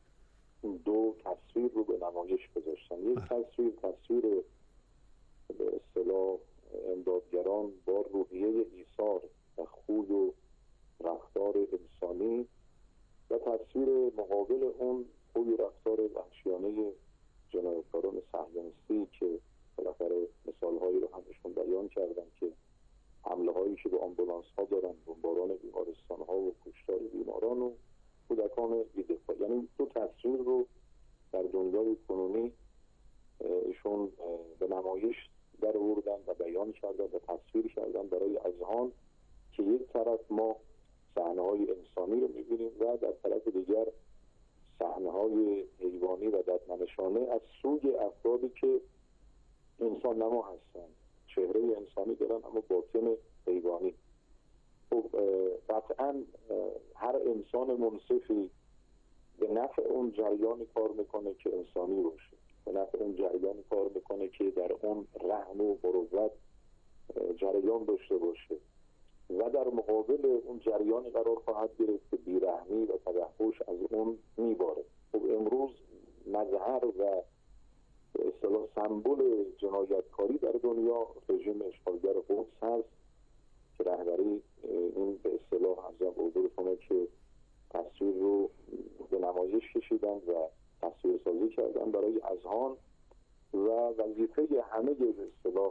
دو تصویر رو به نمایش گذاشتن. یک تصویر به اصطلاح امدادگران با روحیه ایثار و خوی و رفتار انسانی و تصویر مقابل اون خوی و رفتار وحشیانه جنایتکاران صهیونیستی که بالاخره مثالهایی رو همشون بیان کردن که حمله هایی که به آمبولانس ها دارن، بمباران بیمارستان ها و کشتار بیماران و کودکان بی‌دفاع، یعنی دو تصویر رو در دنیای کنونی ایشون به نمایش در آوردن و بیان کردن و تصویر کردن برای اذهان که یک طرف ما صحنه‌های انسانی رو می‌بینیم و در طرف دیگر صحنه‌های حیوانی و ددمنشانه از سوی افرادی که انسان نما هستند، چهره انسانی دارن اما باطن حیوانی. خب قطعاً هر انسان منصفی به نفع اون جریان کار میکنه که انسانی باشه، به نفع اون جریان کار میکنه که در اون رحم و مروت جریان داشته باشه و در مقابل اون جریانی قرار خواهد گرفت که بیرحمی و تبهش از اون میباره. خب امروز مظهر و به اصطلاح سمبل جنایتکاری در دنیا رژیم اشغالگر قدس هست که رهبری این به اصطلاح ازم حضور کنه که تصویر رو به نمایش کشیدن و تصویر سازی کردن برای اذهان و وظیفه همه به اصطلاح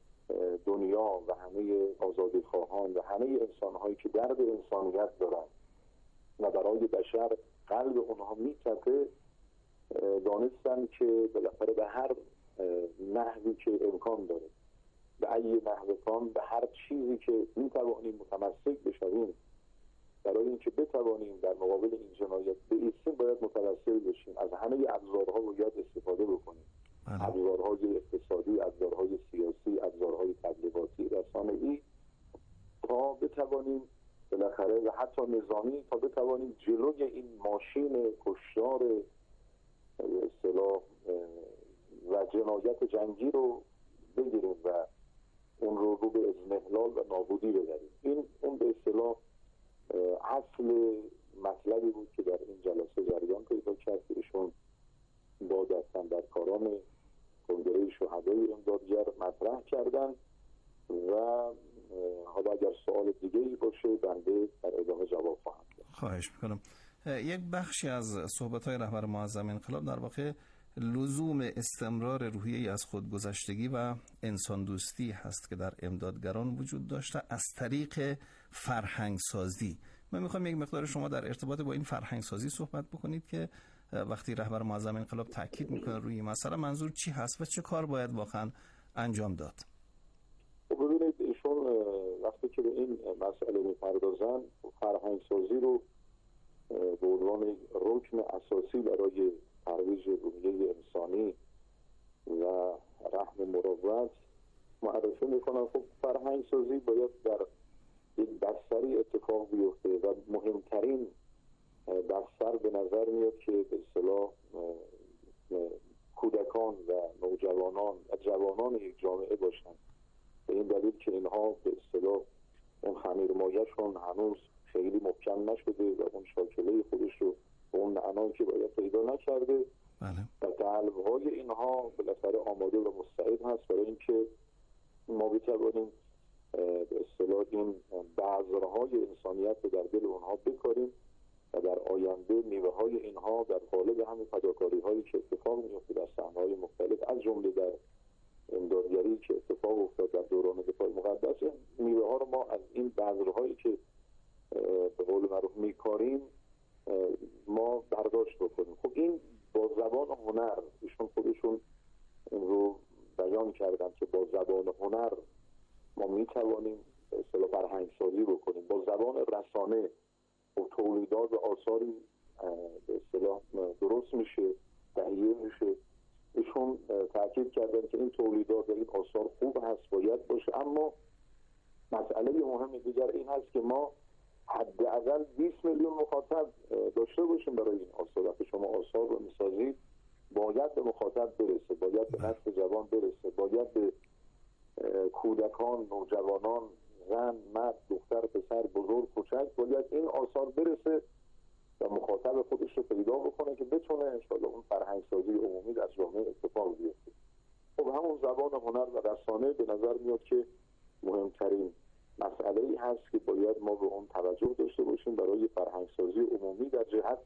دنیا و همه آزادی خواهان و همه انسان‌هایی که درد انسانیت دارن و برای بشر قلب اونها میتپه دانستن که بالاخره به هر نحوی که امکان داره، به ای نحو کان، به هر چیزی که میتوانیم متمسک بشویم برای اینکه بتوانیم در مقابل این جنایت بایستیم، باید متوسل بشیم. از همه ابزارها باید استفاده بکنیم، ابزارهای اقتصادی، ابزارهای سیاسی، ابزارهای تبلیغاتی، رسانه‌ای، تا بتوانیم بالاخره و حتی نظامی تا بتوانیم جلوی این ماشین کشتار به اصطلاح و جنایت جنگی رو بگیریم و اون رو به اضمحلال و نابودی ببریم. این اون به اصطلاح اصل مطلبی بود که در این جلسه جریان پیدا کرد که ایشون با دستاندرکاران کنگره شهدای امدادگر مطرح کردن و حالا اگر سوال دیگه‌ای باشه بنده در ادامه جواب خواهم داد. خواهش میکنم. یک بخشی از صحبت‌های رهبر معظم انقلاب در واقع لزوم استمرار روحیه‌ای از خودگذشتگی و انسان دوستی هست که در امدادگران وجود داشته از طریق فرهنگ سازی. من میخوام یک مقدار شما در ارتباط با این فرهنگ سازی صحبت بکنید که وقتی رهبر معظم انقلاب تاکید میکنه روی این مسئله منظور چی هست و چه کار باید واقعا انجام داد؟ ببینید ایشون وقتی که به این مسئله میپردازن فرهنگ سازی رو به عنوان رکن اساسی برای ترویج روحیه انسانی و رحم مروت معرفی میکنن. خب فرهنگ سازی باید در یک بستری اتفاق بیفته و مهمترین بستر به نظر میاد که به اصطلاح کودکان و نوجوانان و جوانان یک جامعه باشند، به این دلیل که اینها به اصطلاح اون خمیرمایه‌شون هنوز خیلی محکم نشده و اون شاکله خودش رو به اون معنا زنانی که باید پیدا نکرده بله. و قلب‌های اینها بالاخره آماده و مستعد هست برای اینکه ما بتوانیم به اصطلاح این بذرهای انسانیت رو در دل اونها بکاریم و در آینده میوه‌های اینها در قالب همین فداکاری‌هایی که اتفاق می‌افته در صحنه‌های مختلف، از جمله در امدادگری که اتفاق افتاد در دوران دفاع مقدس، میوه‌ها رو ما از این بذرهایی که به قول معروف میکاریم ما برداشت بکنیم. خب این با زبان هنر، ایشون خودشون این رو بیان کردن که با زبان هنر ما میتوانیم به اصطلاح فرهنگسازی بکنیم، با زبان رسانه و تولیدات و آثاری به اصطلاح درست میشه، تهیه میشه. ایشون تاکید کردن که این تولیدات و این آثار خوب هست، باید باشه، اما مسئله مهم دیگر این هست که ما حداقل 20 میلیون مخاطب داشته باشیم برای این آثار. وقتی شما آثار رو میسازید باید به مخاطب برسه، باید به نسل جوان برسه، باید به کودکان، نوجوانان، زن، مرد، دختر، پسر، بزرگ، کوچک، باید این آثار برسه و مخاطب خودش رو پیدا بکنه که بتونه انشاءالله اون فرهنگسازی عمومی در جامعه اتفاق بیفته. خب همون زبان هنر و رسانه به نظر میاد که مهمترین مسئله‌ای هست که باید ما به اون توجه داشته باشیم برای فرهنگسازی عمومی در جهت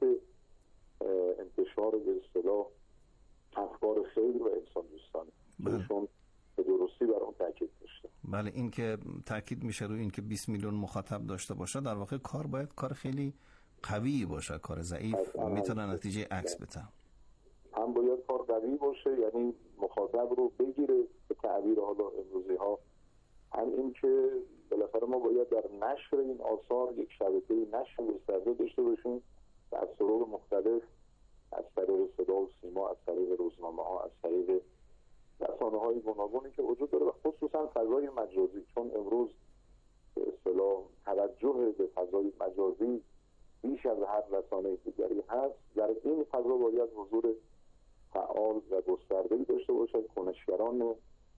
انتشار به اصطلاح افکار خیر و انسان دوستانه. ایشون به درستی بر اون تاکید داشته. بله، این که تاکید میشه روی این که 20 میلیون مخاطب داشته باشه، در واقع کار باید کار خیلی قوی باشه، کار ضعیف میتونه نتیجه عکس بده. هم باید کار قوی باشه، یعنی مخاطب رو بگیره، به تعبیر حالا امروزی ها هم این که بالاخره ما باید در نشر این آثار یک شبکه نشر گسترده داشته باشیم و از طرق مختلف، از طریق صدا و سیما، از طریق روزنامه ها، از طریق رسانه های گوناگونی که وجود داره و خصوصا فضای مجازی، چون امروز به اصطلاح توجه به فضای مجازی بیش از هر رسانه دیگری هست. در این فضا باید حضور فعال و گسترده‌ای داشته باشد کنشگران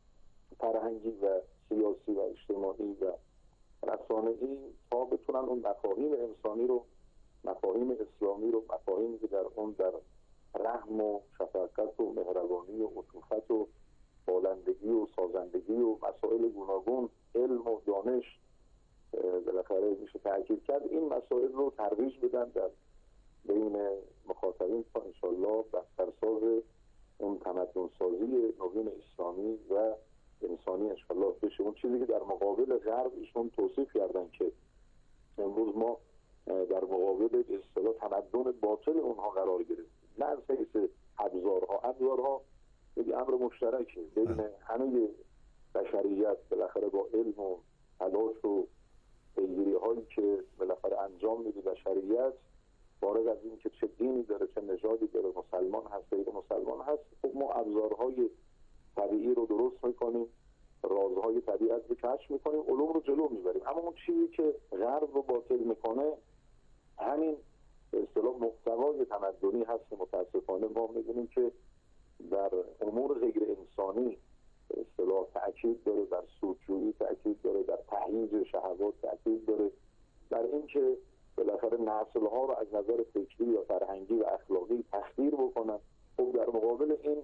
فرهنگی و سیاسی و اجتماعی و رسانه‌ای تا بتونن اون مفاهیم انسانی رو، مفاهیم اسلامی رو، مفاهیمی که در اون در رحم و شفقت و مهربانی و عطوفت و بالندگی و سازندگی و مسائل گوناگون، علم و دانش بالاخره میشه تاکید کرد، این مسائل رو ترویج بدن در بین مخاطبین تا انشالله بسترساز اون تمدن سازی نوین اسلامی و انسانی انشالله بشه. اون چیزی که در مقابل غرب ایشون توصیف کردن که امروز ما در مقابل به اصطلاح تمدن باطل اونها قرار گرفتیم، نه از حیث ابزارها یک امر مشترکه بین همه بشریت، بالاخره با علم و تلاش و پیگیری هایی که بالاخره انجام میده بشریت، فارغ از این که چه دینی داره، چه نژادی داره، مسلمان هست، غیر مسلمان هست، خب ما ابزارهای طبیعی رو درست میکنیم، رازهای طبیعت رو کشف میکنیم، علوم رو جلو میبریم. اما اون چیزی که غرب رو باطل میکنه همین به اصطلاح محتوای تمدنی هست که متاسفانه ما میبینیم که در امور غیر انسانی به اصطلاح تاکید داره، در سودجویی تاکید داره، در تهییج شهوات تاکید داره، در اینکه بالاخره نسل‌ها رو از نظر فکری و فرهنگی و اخلاقی تخدیر بکنن. خب در مقابل این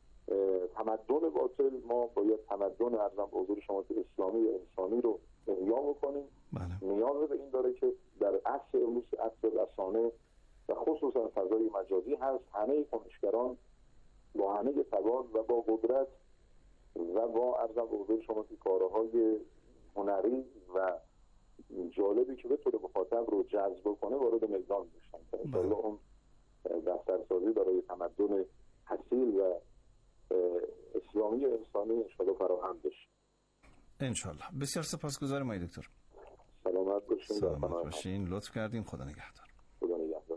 تمدن باطل ما باید تمدن ارزم به حضور شما که اسلامی و انسانی رو احیا بکنیم. نیاز به این داره که در عصر امروز، عصر رسانه و خصوصا فضای مجازی هست، همه کنشگران با همه توان و با قدرت و با ارزم به حضور شما که کارهای هنری و جالبی که بتونه مخاطب رو جذب کنه وارد میدان بشن تا انشاءالله اون بسترسازی برای تمدن اصیل و اسلامی انسانی انشاءالله فراهم بشه. انشاءالله. بسیار سپاسگزارم آقای دکتر. سلامت باشین. سلامت باشین. لطف کردین. خدا نگهدار. خدا نگهدار.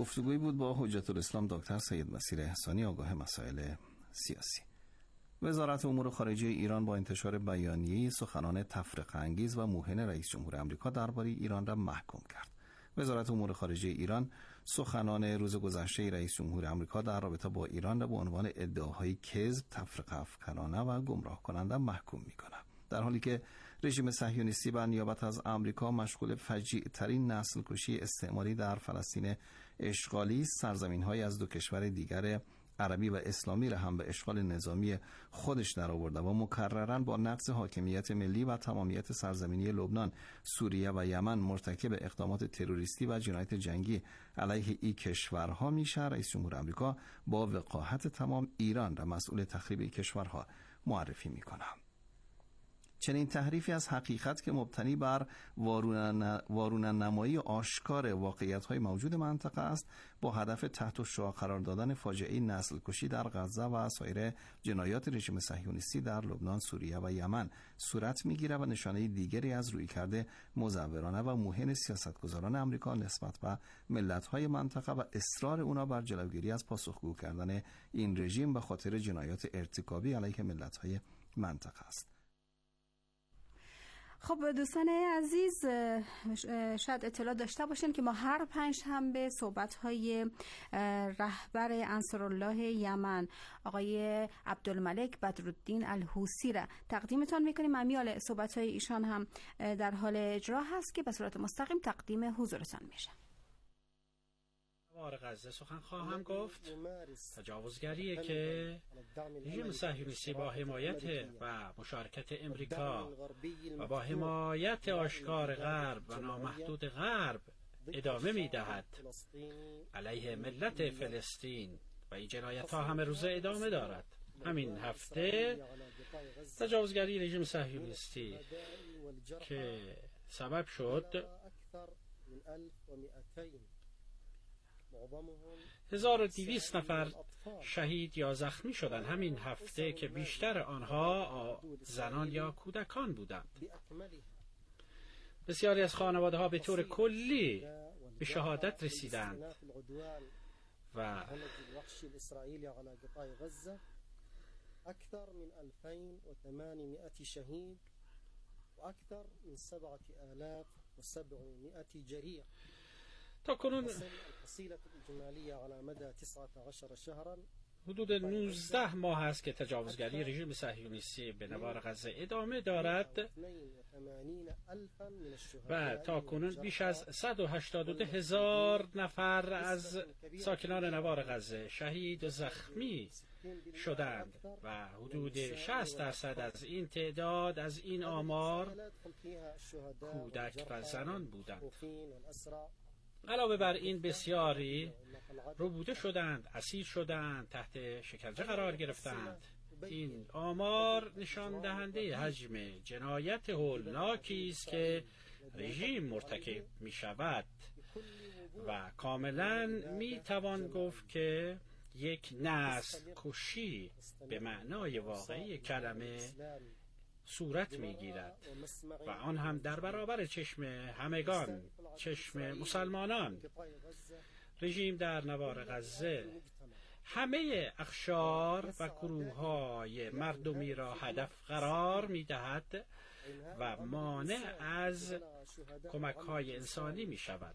گفتگویی بود با حجت الاسلام دکتر سید مسیر احسانی، آگاه مسائل سیاسی. وزارت امور خارجه ایران با انتشار بیانیه‌ای سخنان تفرقه انگیز و موهن رئیس جمهور آمریکا درباره ایران را محکوم کرد. وزارت امور خارجه ایران سخنان روز گذشته رئیس جمهور آمریکا در رابطه با ایران را به عنوان ادعاهای کذب، تفرقه افکنانه و گمراه کننده محکوم می‌کند. در حالی که رژیم صهیونیستی به نیابت از آمریکا مشغول فجیع ترین نسل کشی استعماری در فلسطین اشغالی، سرزمین‌های از دو کشور دیگر عربی و اسلامی را هم به اشغال نظامی خودش درآورده و مکرراً با نقض حاکمیت ملی و تمامیت سرزمینی لبنان، سوریه و یمن مرتکب اقدامات تروریستی و جنایت جنگی علیه این کشورها میشه، رئیس جمهور آمریکا با وقاحت تمام ایران را مسئول تخریب این کشورها معرفی میکنه. چنین تحریفی از حقیقت که مبتنی بر وارونه نمایی آشکار واقعیت‌های موجود منطقه است، با هدف تحت الشعاع قرار دادن فاجعه نسل کشی در غزه و سایر جنایات رژیم صهیونیستی در لبنان، سوریه و یمن صورت می‌گیرد و نشانه دیگری از رویکرد مزورانه و موهن سیاستگزاران آمریکا نسبت به ملت‌های منطقه و اصرار اونا بر جلوگیری از پاسخگو کردن این رژیم به خاطر جنایات ارتکابی علیه ملت‌های منطقه است. خب دوستان عزیز، شاید اطلاع داشته باشین که ما هر پنجشنبه صحبت‌های رهبر انصارالله یمن آقای عبدالملک بدرالدین الحوثی را تقدیمتان میکنیم. امیال صحبت‌های ایشان هم در حال اجرا هست که به صورت مستقیم تقدیم حضورتان میشه. نوار غزه سخن خواهم گفت. تجاوزگریه که رژیم صهیونیستی با حمایت و مشارکت امریکا و با حمایت آشکار غرب و نامحدود غرب ادامه میدهد علیه ملت فلسطین و این جنایت ها همه روزه ادامه دارد. همین هفته تجاوزگری رژیم صهیونیستی که سبب شد 1200 نفر شهید یا زخمی شدند، همین هفته که بیشتر آنها زنان یا کودکان بودند. بسیاری از خانواده ها به طور کلی به شهادت رسیدند و أكثر من 2800 شهيد وأكثر من 7700 جريح. تا کنون حدود 19 ماه است که تجاوزگری رژیم صهیونیستی به نوار غزه ادامه دارد و تا کنون بیش از 182,000 نفر از ساکنان نوار غزه شهید و زخمی شدند و حدود 60% از این تعداد، از این آمار، کودک و زنان بودند. علاوه بر این بسیاری ربوده شدند، اسیر شدند، تحت شکنجه قرار گرفتند. این آمار نشان دهنده حجم جنایت هولناکی است که رژیم مرتکب می شود و کاملا می توان گفت که یک نسل کشی به معنای واقعی کلمه صورت میگیرد و آن هم در برابر چشم همگان، چشم مسلمانان. رژیم در نوار غزه همه اقشار و گروه‌های مردمی را هدف قرار می‌دهد و مانع از کمک‌های انسانی می‌شود.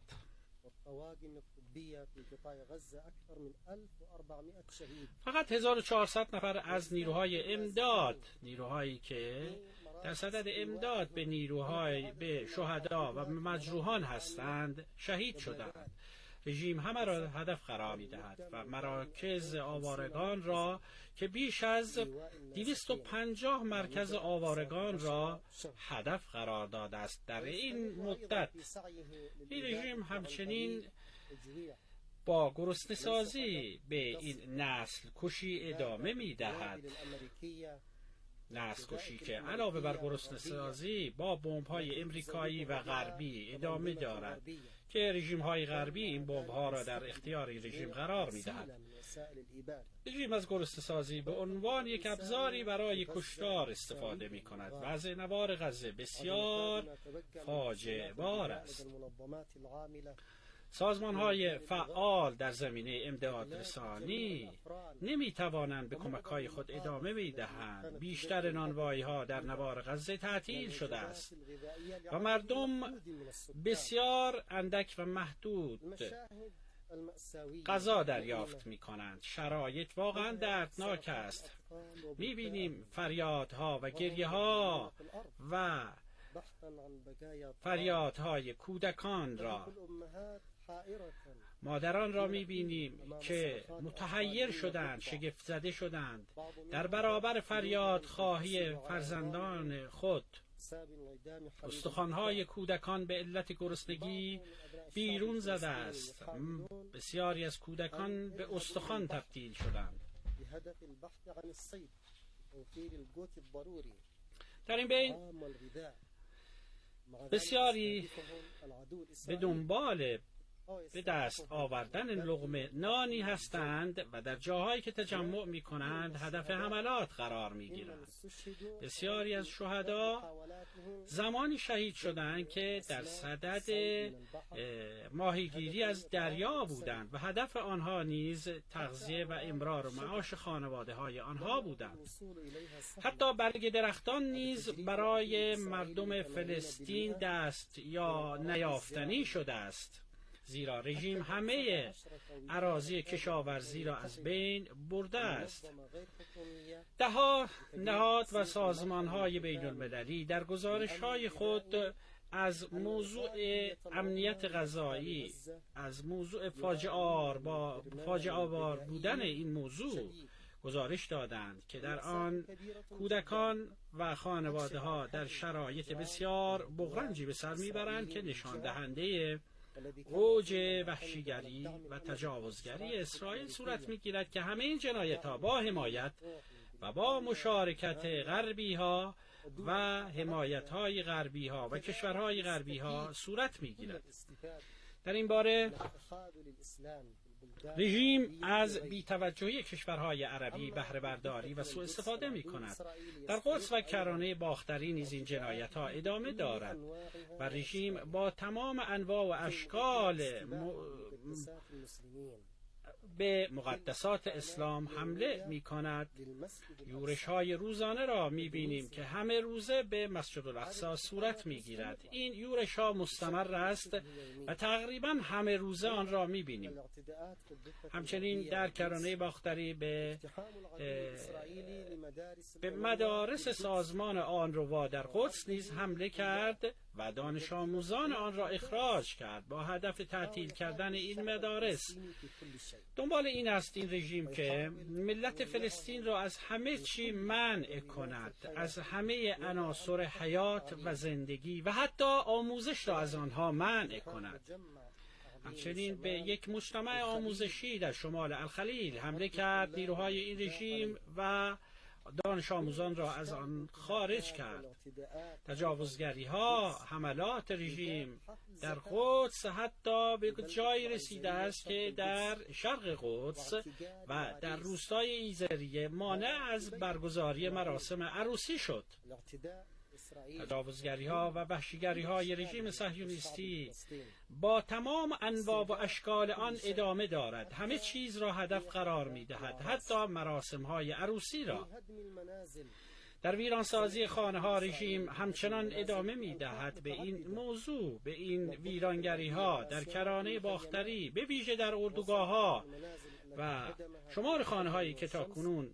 فقط 1400 نفر از نیروهای امداد، نیروهایی که در صدد امداد به شهدا و مجروحان هستند، شهید شدند. رژیم همه را هدف قرار می‌دهد و مراکز آوارگان را که بیش از 250 مرکز آوارگان را هدف قرار داده است. در این مدت این رژیم همچنین با گرسنه‌سازی به این نسل کشی ادامه می‌دهد. نسل کشی که علاوه بر گرسنه‌سازی با بمب‌های امریکایی و غربی ادامه دارد که رژیم‌های غربی این بمب‌ها را در اختیار رژیم قرار می‌دهد. رژیم از گرسنه‌سازی به عنوان یک ابزاری برای کشتار استفاده می‌کند. وضع نوار غزه بسیار فاجعه بار است. سازمان‌های فعال در زمینه امداد رسانی نمی‌توانند به کمک‌های خود ادامه می‌دهند. بیشتر نانوایی‌ها در نوار غزه تعطیل شده است و مردم بسیار اندک و محدود غذا دریافت می‌کنند. شرایط واقعا دردناک است. می‌بینیم فریادها و گریه‌ها و فریادهای کودکان را، مادران را می‌بینیم که متحیر شدند، شگفت زده شدند در برابر فریادخواهی فرزندان خود. استخوان‌های کودکان به علت گرسنگی بیرون زده است. بسیاری از کودکان به استخوان تبدیل شدند. در این بین بسیاری به دنبال به دست آوردن لقمه نانی هستند و در جاهایی که تجمع می کنند هدف حملات قرار می گیرند. بسیاری از شهدا زمانی شهید شدند که در صدد ماهیگیری از دریا بودند و هدف آنها نیز تغذیه و امرار و معاش خانواده های آنها بودند. حتی برگ درختان نیز برای مردم فلسطین دست یا نیافتنی شده است، زیرا رژیم همه اراضی کشاورزی را از بین برده است. دهها نهاد و سازمان‌های بین‌المللی در گزارش‌های خود از موضوع امنیت غذایی، از موضوع فاجعه آور بودن این موضوع گزارش دادند که در آن کودکان و خانواده‌ها در شرایط بسیار بغرنجی به سر میبرند که نشان دهنده اوج وحشیگری و تجاوزگری اسرائیل صورت میگیرد که همه این جنایت‌ها با حمایت و با مشارکت غربی‌ها و حمایت‌های غربی‌ها و کشورهای غربی‌ها صورت میگیرد. در این باره رژیم از بی‌توجهی کشورهای عربی بهره برداری و سوء استفاده می کند. در قدس و کرانه باختری نیز این جنایت ها ادامه دارد و رژیم با تمام انواع و اشکال به مقدسات اسلام حمله می کند. یورش های روزانه را می بینیم که همه روزه به مسجد الاقصی صورت می گیرد. این یورش ها مستمر است و تقریبا همه روزه آن را می بینیم. همچنین در کرانه باختری به مدارس سازمان آنروا در قدس نیز حمله کرد و دانش آموزان آن را اخراج کرد با هدف تعطیل کردن این مدارس. دنبال این است این رژیم که ملت فلسطین را از همه چی منع کند، از همه عناصر حیات و زندگی و حتی آموزش را از آنها منع کند. همچنین به یک مجتمع آموزشی در شمال الخلیل حمله کرد. نیروهای این رژیم و دانش آموزان را از آن خارج کرد. تجاوزگری ها، حملات رژیم در قدس حتی به جایی رسیده است که در شرق قدس و در روستای ایزریه مانع از برگزاری مراسم عروسی شد. تجاوزگری ها و وحشیگری های رژیم صهیونیستی با تمام انواع و اشکال آن ادامه دارد. همه چیز را هدف قرار می دهد، حتی مراسم های عروسی را. در ویرانسازی خانه ها رژیم همچنان ادامه می دهد به این موضوع، به این ویرانگری ها در کرانه باختری، به ویژه در اردوگاه ها و شمار خانه هایی که تاکنون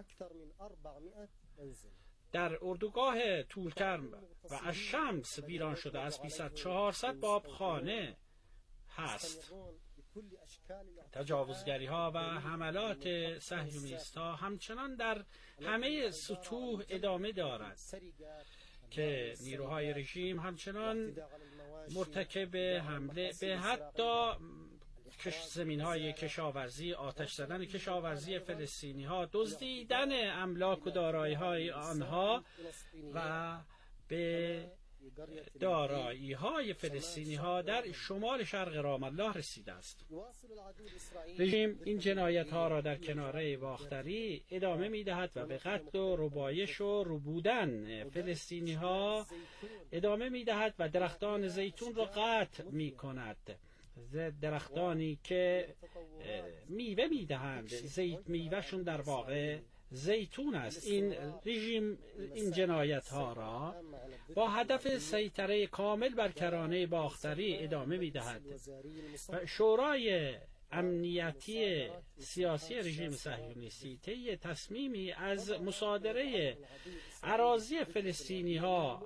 در اردوگاه طولکرم و الشمس ویران شده است 400 باب خانه هست. تجاوزگری ها و حملات صهیونیست ها همچنان در همه سطوح ادامه دارد که نیروهای رژیم همچنان مرتکب حمله به حتی زمین های کشاورزی، آتش زدن کشاورزی فلسطینی ها، دزدیدن املاک و دارایی های آنها و به دارایی های فلسطینی ها در شمال شرق رام الله رسیده است. رژیم این جنایت ها را در کناره باختری ادامه می دهد و به قتل و ربایش و ربودن فلسطینی ها ادامه می دهد و درختان زیتون را قطع می کند. درختانی که میوه میدهند، زیت میوهشون در واقع زیتون است. این رژیم این جنایت ها را با هدف سیطره کامل بر کرانه باختری ادامه میدهد و شورای امنیتی سیاسی رژیم صهیونیستی طی تصمیمی از مصادره اراضی فلسطینی ها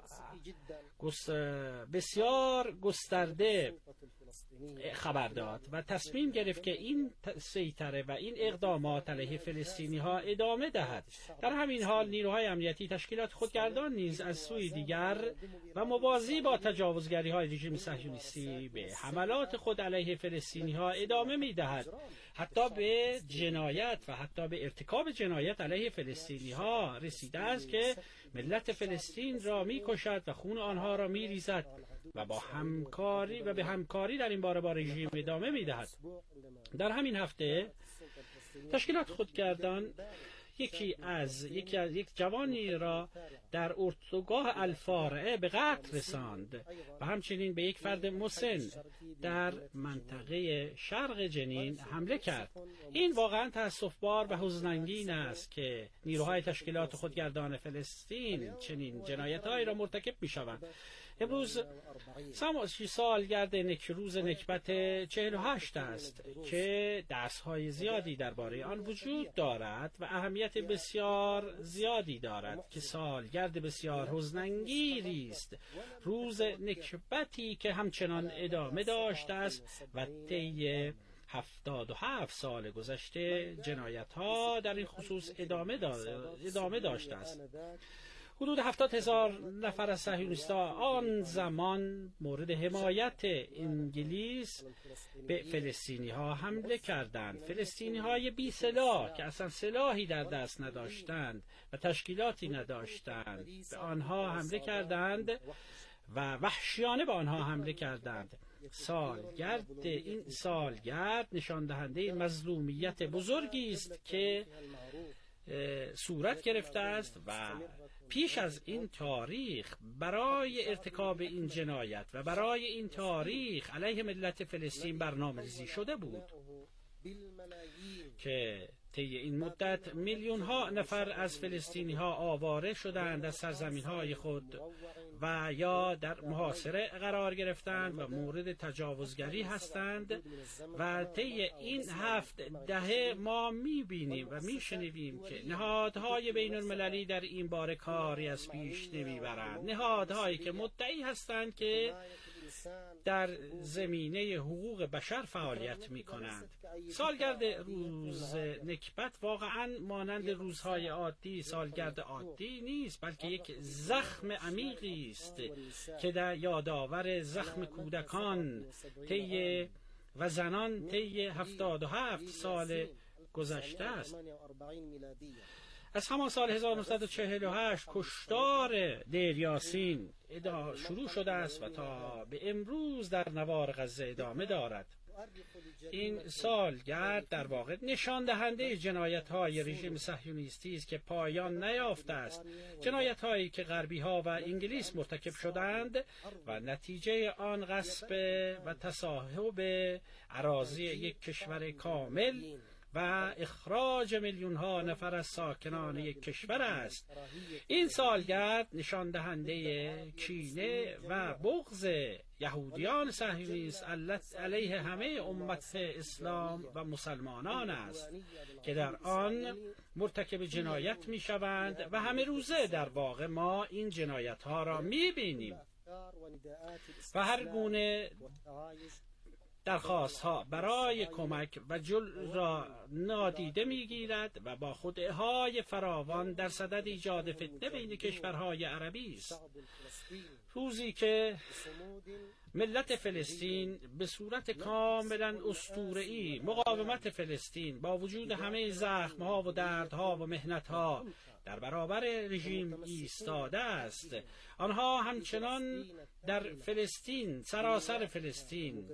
بسیار گسترده خبر داد و تصمیم گرفت که این سیطره و این اقدامات علیه فلسطینی ها ادامه دهد. در همین حال نیروهای امنیتی تشکیلات خودگردان نیز از سوی دیگر و موازی با تجاوزگری های رژیم صهیونیستی به حملات خود علیه فلسطینی ها ادامه می دهد، حتی به جنایت و حتی به ارتکاب جنایت علیه فلسطینی ها رسیده است که ملت فلسطین را می کشد و خون آنها را می ریزد و به همکاری در این باره با رژیم ادامه می دهد. در همین هفته تشکیلات خودگردان یک جوانی را در اردوگاه الفارعه به قتل رساند و همچنین به یک فرد مسن در منطقه شرق جنین حمله کرد. این واقعا تأسف‌بار و حزن‌انگیز است که نیروهای تشکیلات خودگردان فلسطین چنین جنایت‌هایی را مرتکب می‌شوند. امروز سالگرد روز نکبت 48 است که درس‌های زیادی درباره آن وجود دارد و اهمیت بسیار زیادی دارد که سالگرد بسیار حزن‌انگیزی است، روز نکبتی که همچنان ادامه داشته است و طی 77 سال گذشته جنایت‌ها در این خصوص ادامه داشته است. حدود 70,000 نفر از صهیونیست‌ها آن زمان مورد حمایت انگلیس به فلسطینی‌ها حمله کردند. فلسطینی‌های بی سلاح که اصلا سلاحی در دست نداشتند و تشکیلاتی نداشتند به آنها حمله کردند و وحشیانه به آنها حمله کردند. این سالگرد نشان دهنده مظلومیت بزرگی است که صورت گرفته است و پیش از این تاریخ برای ارتکاب این جنایت و برای این تاریخ علیه ملت فلسطین برنامه‌ریزی شده بود که طی این مدت میلیون ها نفر از فلسطینی ها آواره شدند از سرزمین های خود و یا در محاصره قرار گرفتند و مورد تجاوزگری هستند و طی این 7 دهه ما میبینیم و میشنویم که نهادهای بین المللی در این باره کاری از پیش نمیبرند، نهادهایی که مدعی هستند که در زمینه حقوق بشر فعالیت می کنند. سالگرد روز نکبت واقعا مانند روزهای عادی سالگرد عادی نیست، بلکه یک زخم عمیقی است که در یادآور زخم کودکان و زنان طی 77 سال گذشته است. از همان سال 1948 کشتار دیر یاسین شروع شده است و تا به امروز در نوار غزه ادامه دارد. این سالگرد در واقع نشان دهنده جنایت‌های رژیم صهیونیستی است که پایان نیافته است، جنایت‌هایی که غربی‌ها و انگلیس مرتکب شدند و نتیجه آن غصب و تصاحب اراضی یک کشور کامل و اخراج میلیون ها نفر از ساکنان یک کشور است. این سالگرد نشان دهنده کینه و بغض یهودیان صهیونیست علیه همه امت اسلام و مسلمانان است که در آن مرتکب جنایت می شوند و همه روزه در واقع ما این جنایت ها را می بینیم و هر گونه درخواست ها برای کمک و جل را نادیده میگیرد و با خودهای فراوان در صدد ایجاد فتنه بین کشورهای عربی است. روزی که ملت فلسطین به صورت کاملا اسطوره‌ای مقاومت فلسطین با وجود همه زخم‌ها و دردها و محنت‌ها در برابر رژیم ایستاده است، آنها همچنان در فلسطین، سراسر فلسطین،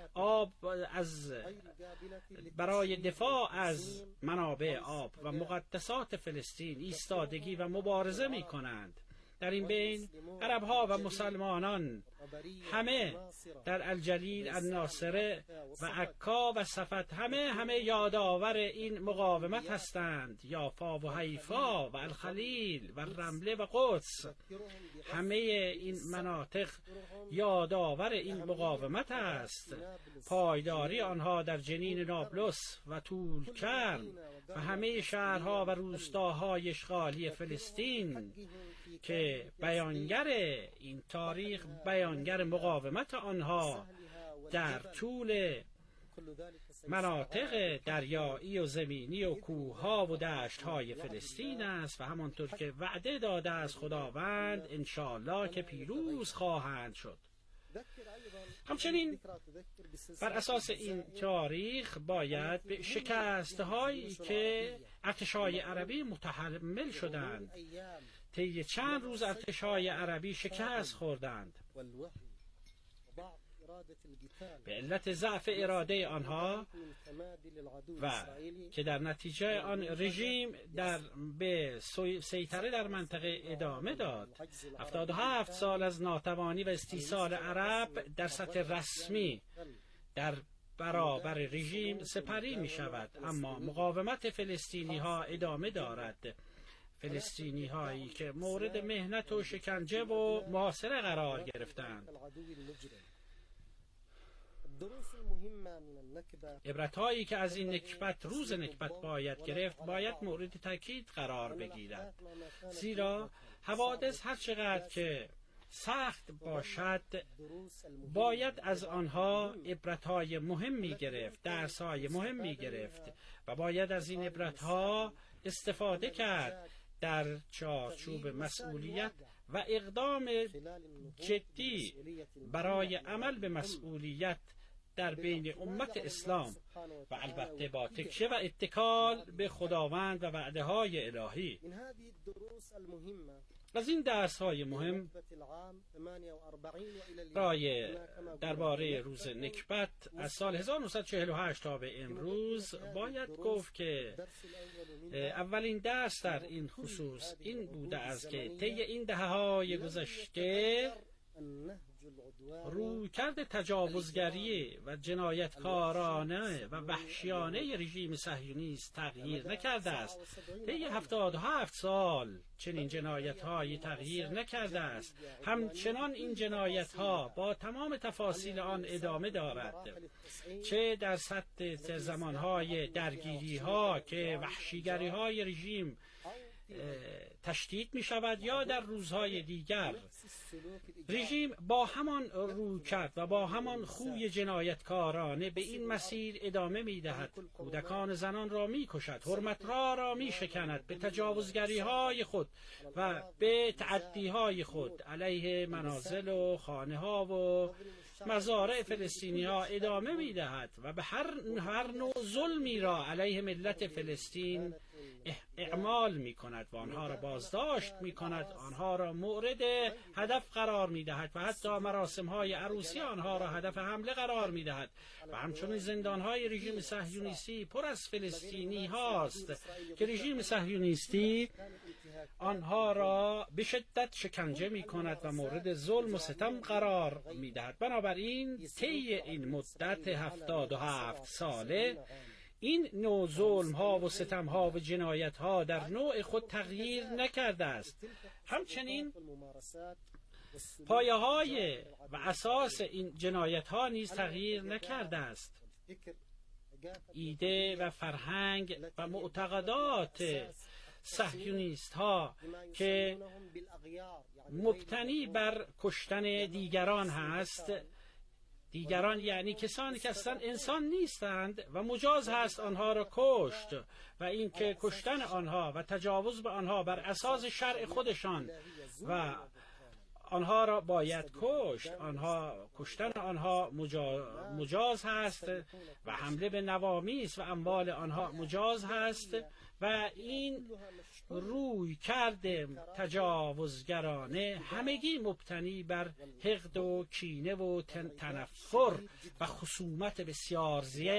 برای دفاع از منابع آب و مقدسات فلسطین ایستادگی و مبارزه می کنند. در این بین عربها و مسلمانان همه در الجلیل، الناصره و عکا و صفت همه یادآور این مقاومت هستند. یافا و حیفا و الخلیل و رمله و قدس، همه این مناطق یادآور این مقاومت است. پایداری آنها در جنین نابلس و طولکرم و همه شهرها و روستاهای اشغالی فلسطین که بیانگر این تاریخ، بیانگر مقاومت آنها در طول مناطق دریایی و زمینی و کوهها و دشتهای فلسطین است و همانطور که وعده داده از خداوند انشاءالله که پیروز خواهند شد. همچنین بر اساس این تاریخ باید به شکست‌هایی که ارتشای عربی متحمل شدند، طی چند روز ارتشای عربی شکست خوردند به علت ضعف اراده آنها و که در نتیجه آن رژیم به سیطره در منطقه ادامه داد. 77 سال از ناتوانی و استیصال عرب در سطح رسمی در برابر رژیم سپری می شود، اما مقاومت فلسطینی ها ادامه دارد. فلسطینی هایی که مورد مهنت و شکنجه و محاصره قرار گرفتند. عبرت هایی که از این نکبت، روز نکبت باید گرفت، باید مورد تاکید قرار بگیرد، زیرا حوادث هر چقدر که سخت باشد باید از آنها عبرت های مهمی گرفت، درس های مهمی گرفت و باید از این عبرت ها استفاده کرد در چارچوب مسئولیت و اقدام جدی برای عمل به مسئولیت در بین امت اسلام و البته با تکیه و اتکال به خداوند و وعده های الهی. از این درس های مهم درباره روز نکبت از سال 1948 تا به امروز باید گفت که اولین درس در این خصوص این بوده است که طی این دهه‌های گذشته رویکرد تجاوزگری و جنایتکارانه و وحشیانه رژیم صهیونیست تغییر نکرده است. طی 77 سال چنین جنایت‌هایی تغییر نکرده است. همچنان این جنایت‌ها با تمام تفاصیل آن ادامه دارد، چه در سطح زمان‌های درگیری‌ها که وحشیگری‌های رژیم تشدید می شود یا در روزهای دیگر. رژیم با همان رویکرد و با همان خوی جنایتکارانه به این مسیر ادامه می دهد. کودکان زنان را می کشد، حرمت‌ها را می شکند، به تجاوزگری های خود و به تعدی های خود علیه منازل و خانه ها و مزارع فلسطینی ها ادامه می دهد و به هر نوع ظلمی را علیه ملت فلسطین اعمال می کند و آنها را بازداشت می کند، آنها را مورد هدف قرار می دهد و حتی مراسم های عروسی آنها را هدف حمله قرار می دهد و همچنین زندان های رژیم صهیونیستی پر از فلسطینی هاست که رژیم صهیونیستی آنها را به شدت شکنجه می کند و مورد ظلم و ستم قرار می دهد. بنابراین طی این مدت 77 ساله این نوع ظلم ها و ستم ها و جنایت ها در نوع خود تغییر نکرده است. همچنین پایه های و اساس این جنایت ها نیز تغییر نکرده است. ایده و فرهنگ و معتقدات صهیونیست ها که مبتنی بر کشتن دیگران هست، دیگران یعنی کسانی که اصلا انسان نیستند و مجاز هست آنها را کشت و اینکه کشتن آنها و تجاوز به آنها بر اساس شرع خودشان و آنها را باید کشت، کشتن آنها مجاز هست و حمله به نوامیس و اموال آنها مجاز هست و این روی کرده تجاوزگرانه همگی مبتنی بر حقد و کینه و تنفر و خصومت بسیار زیاد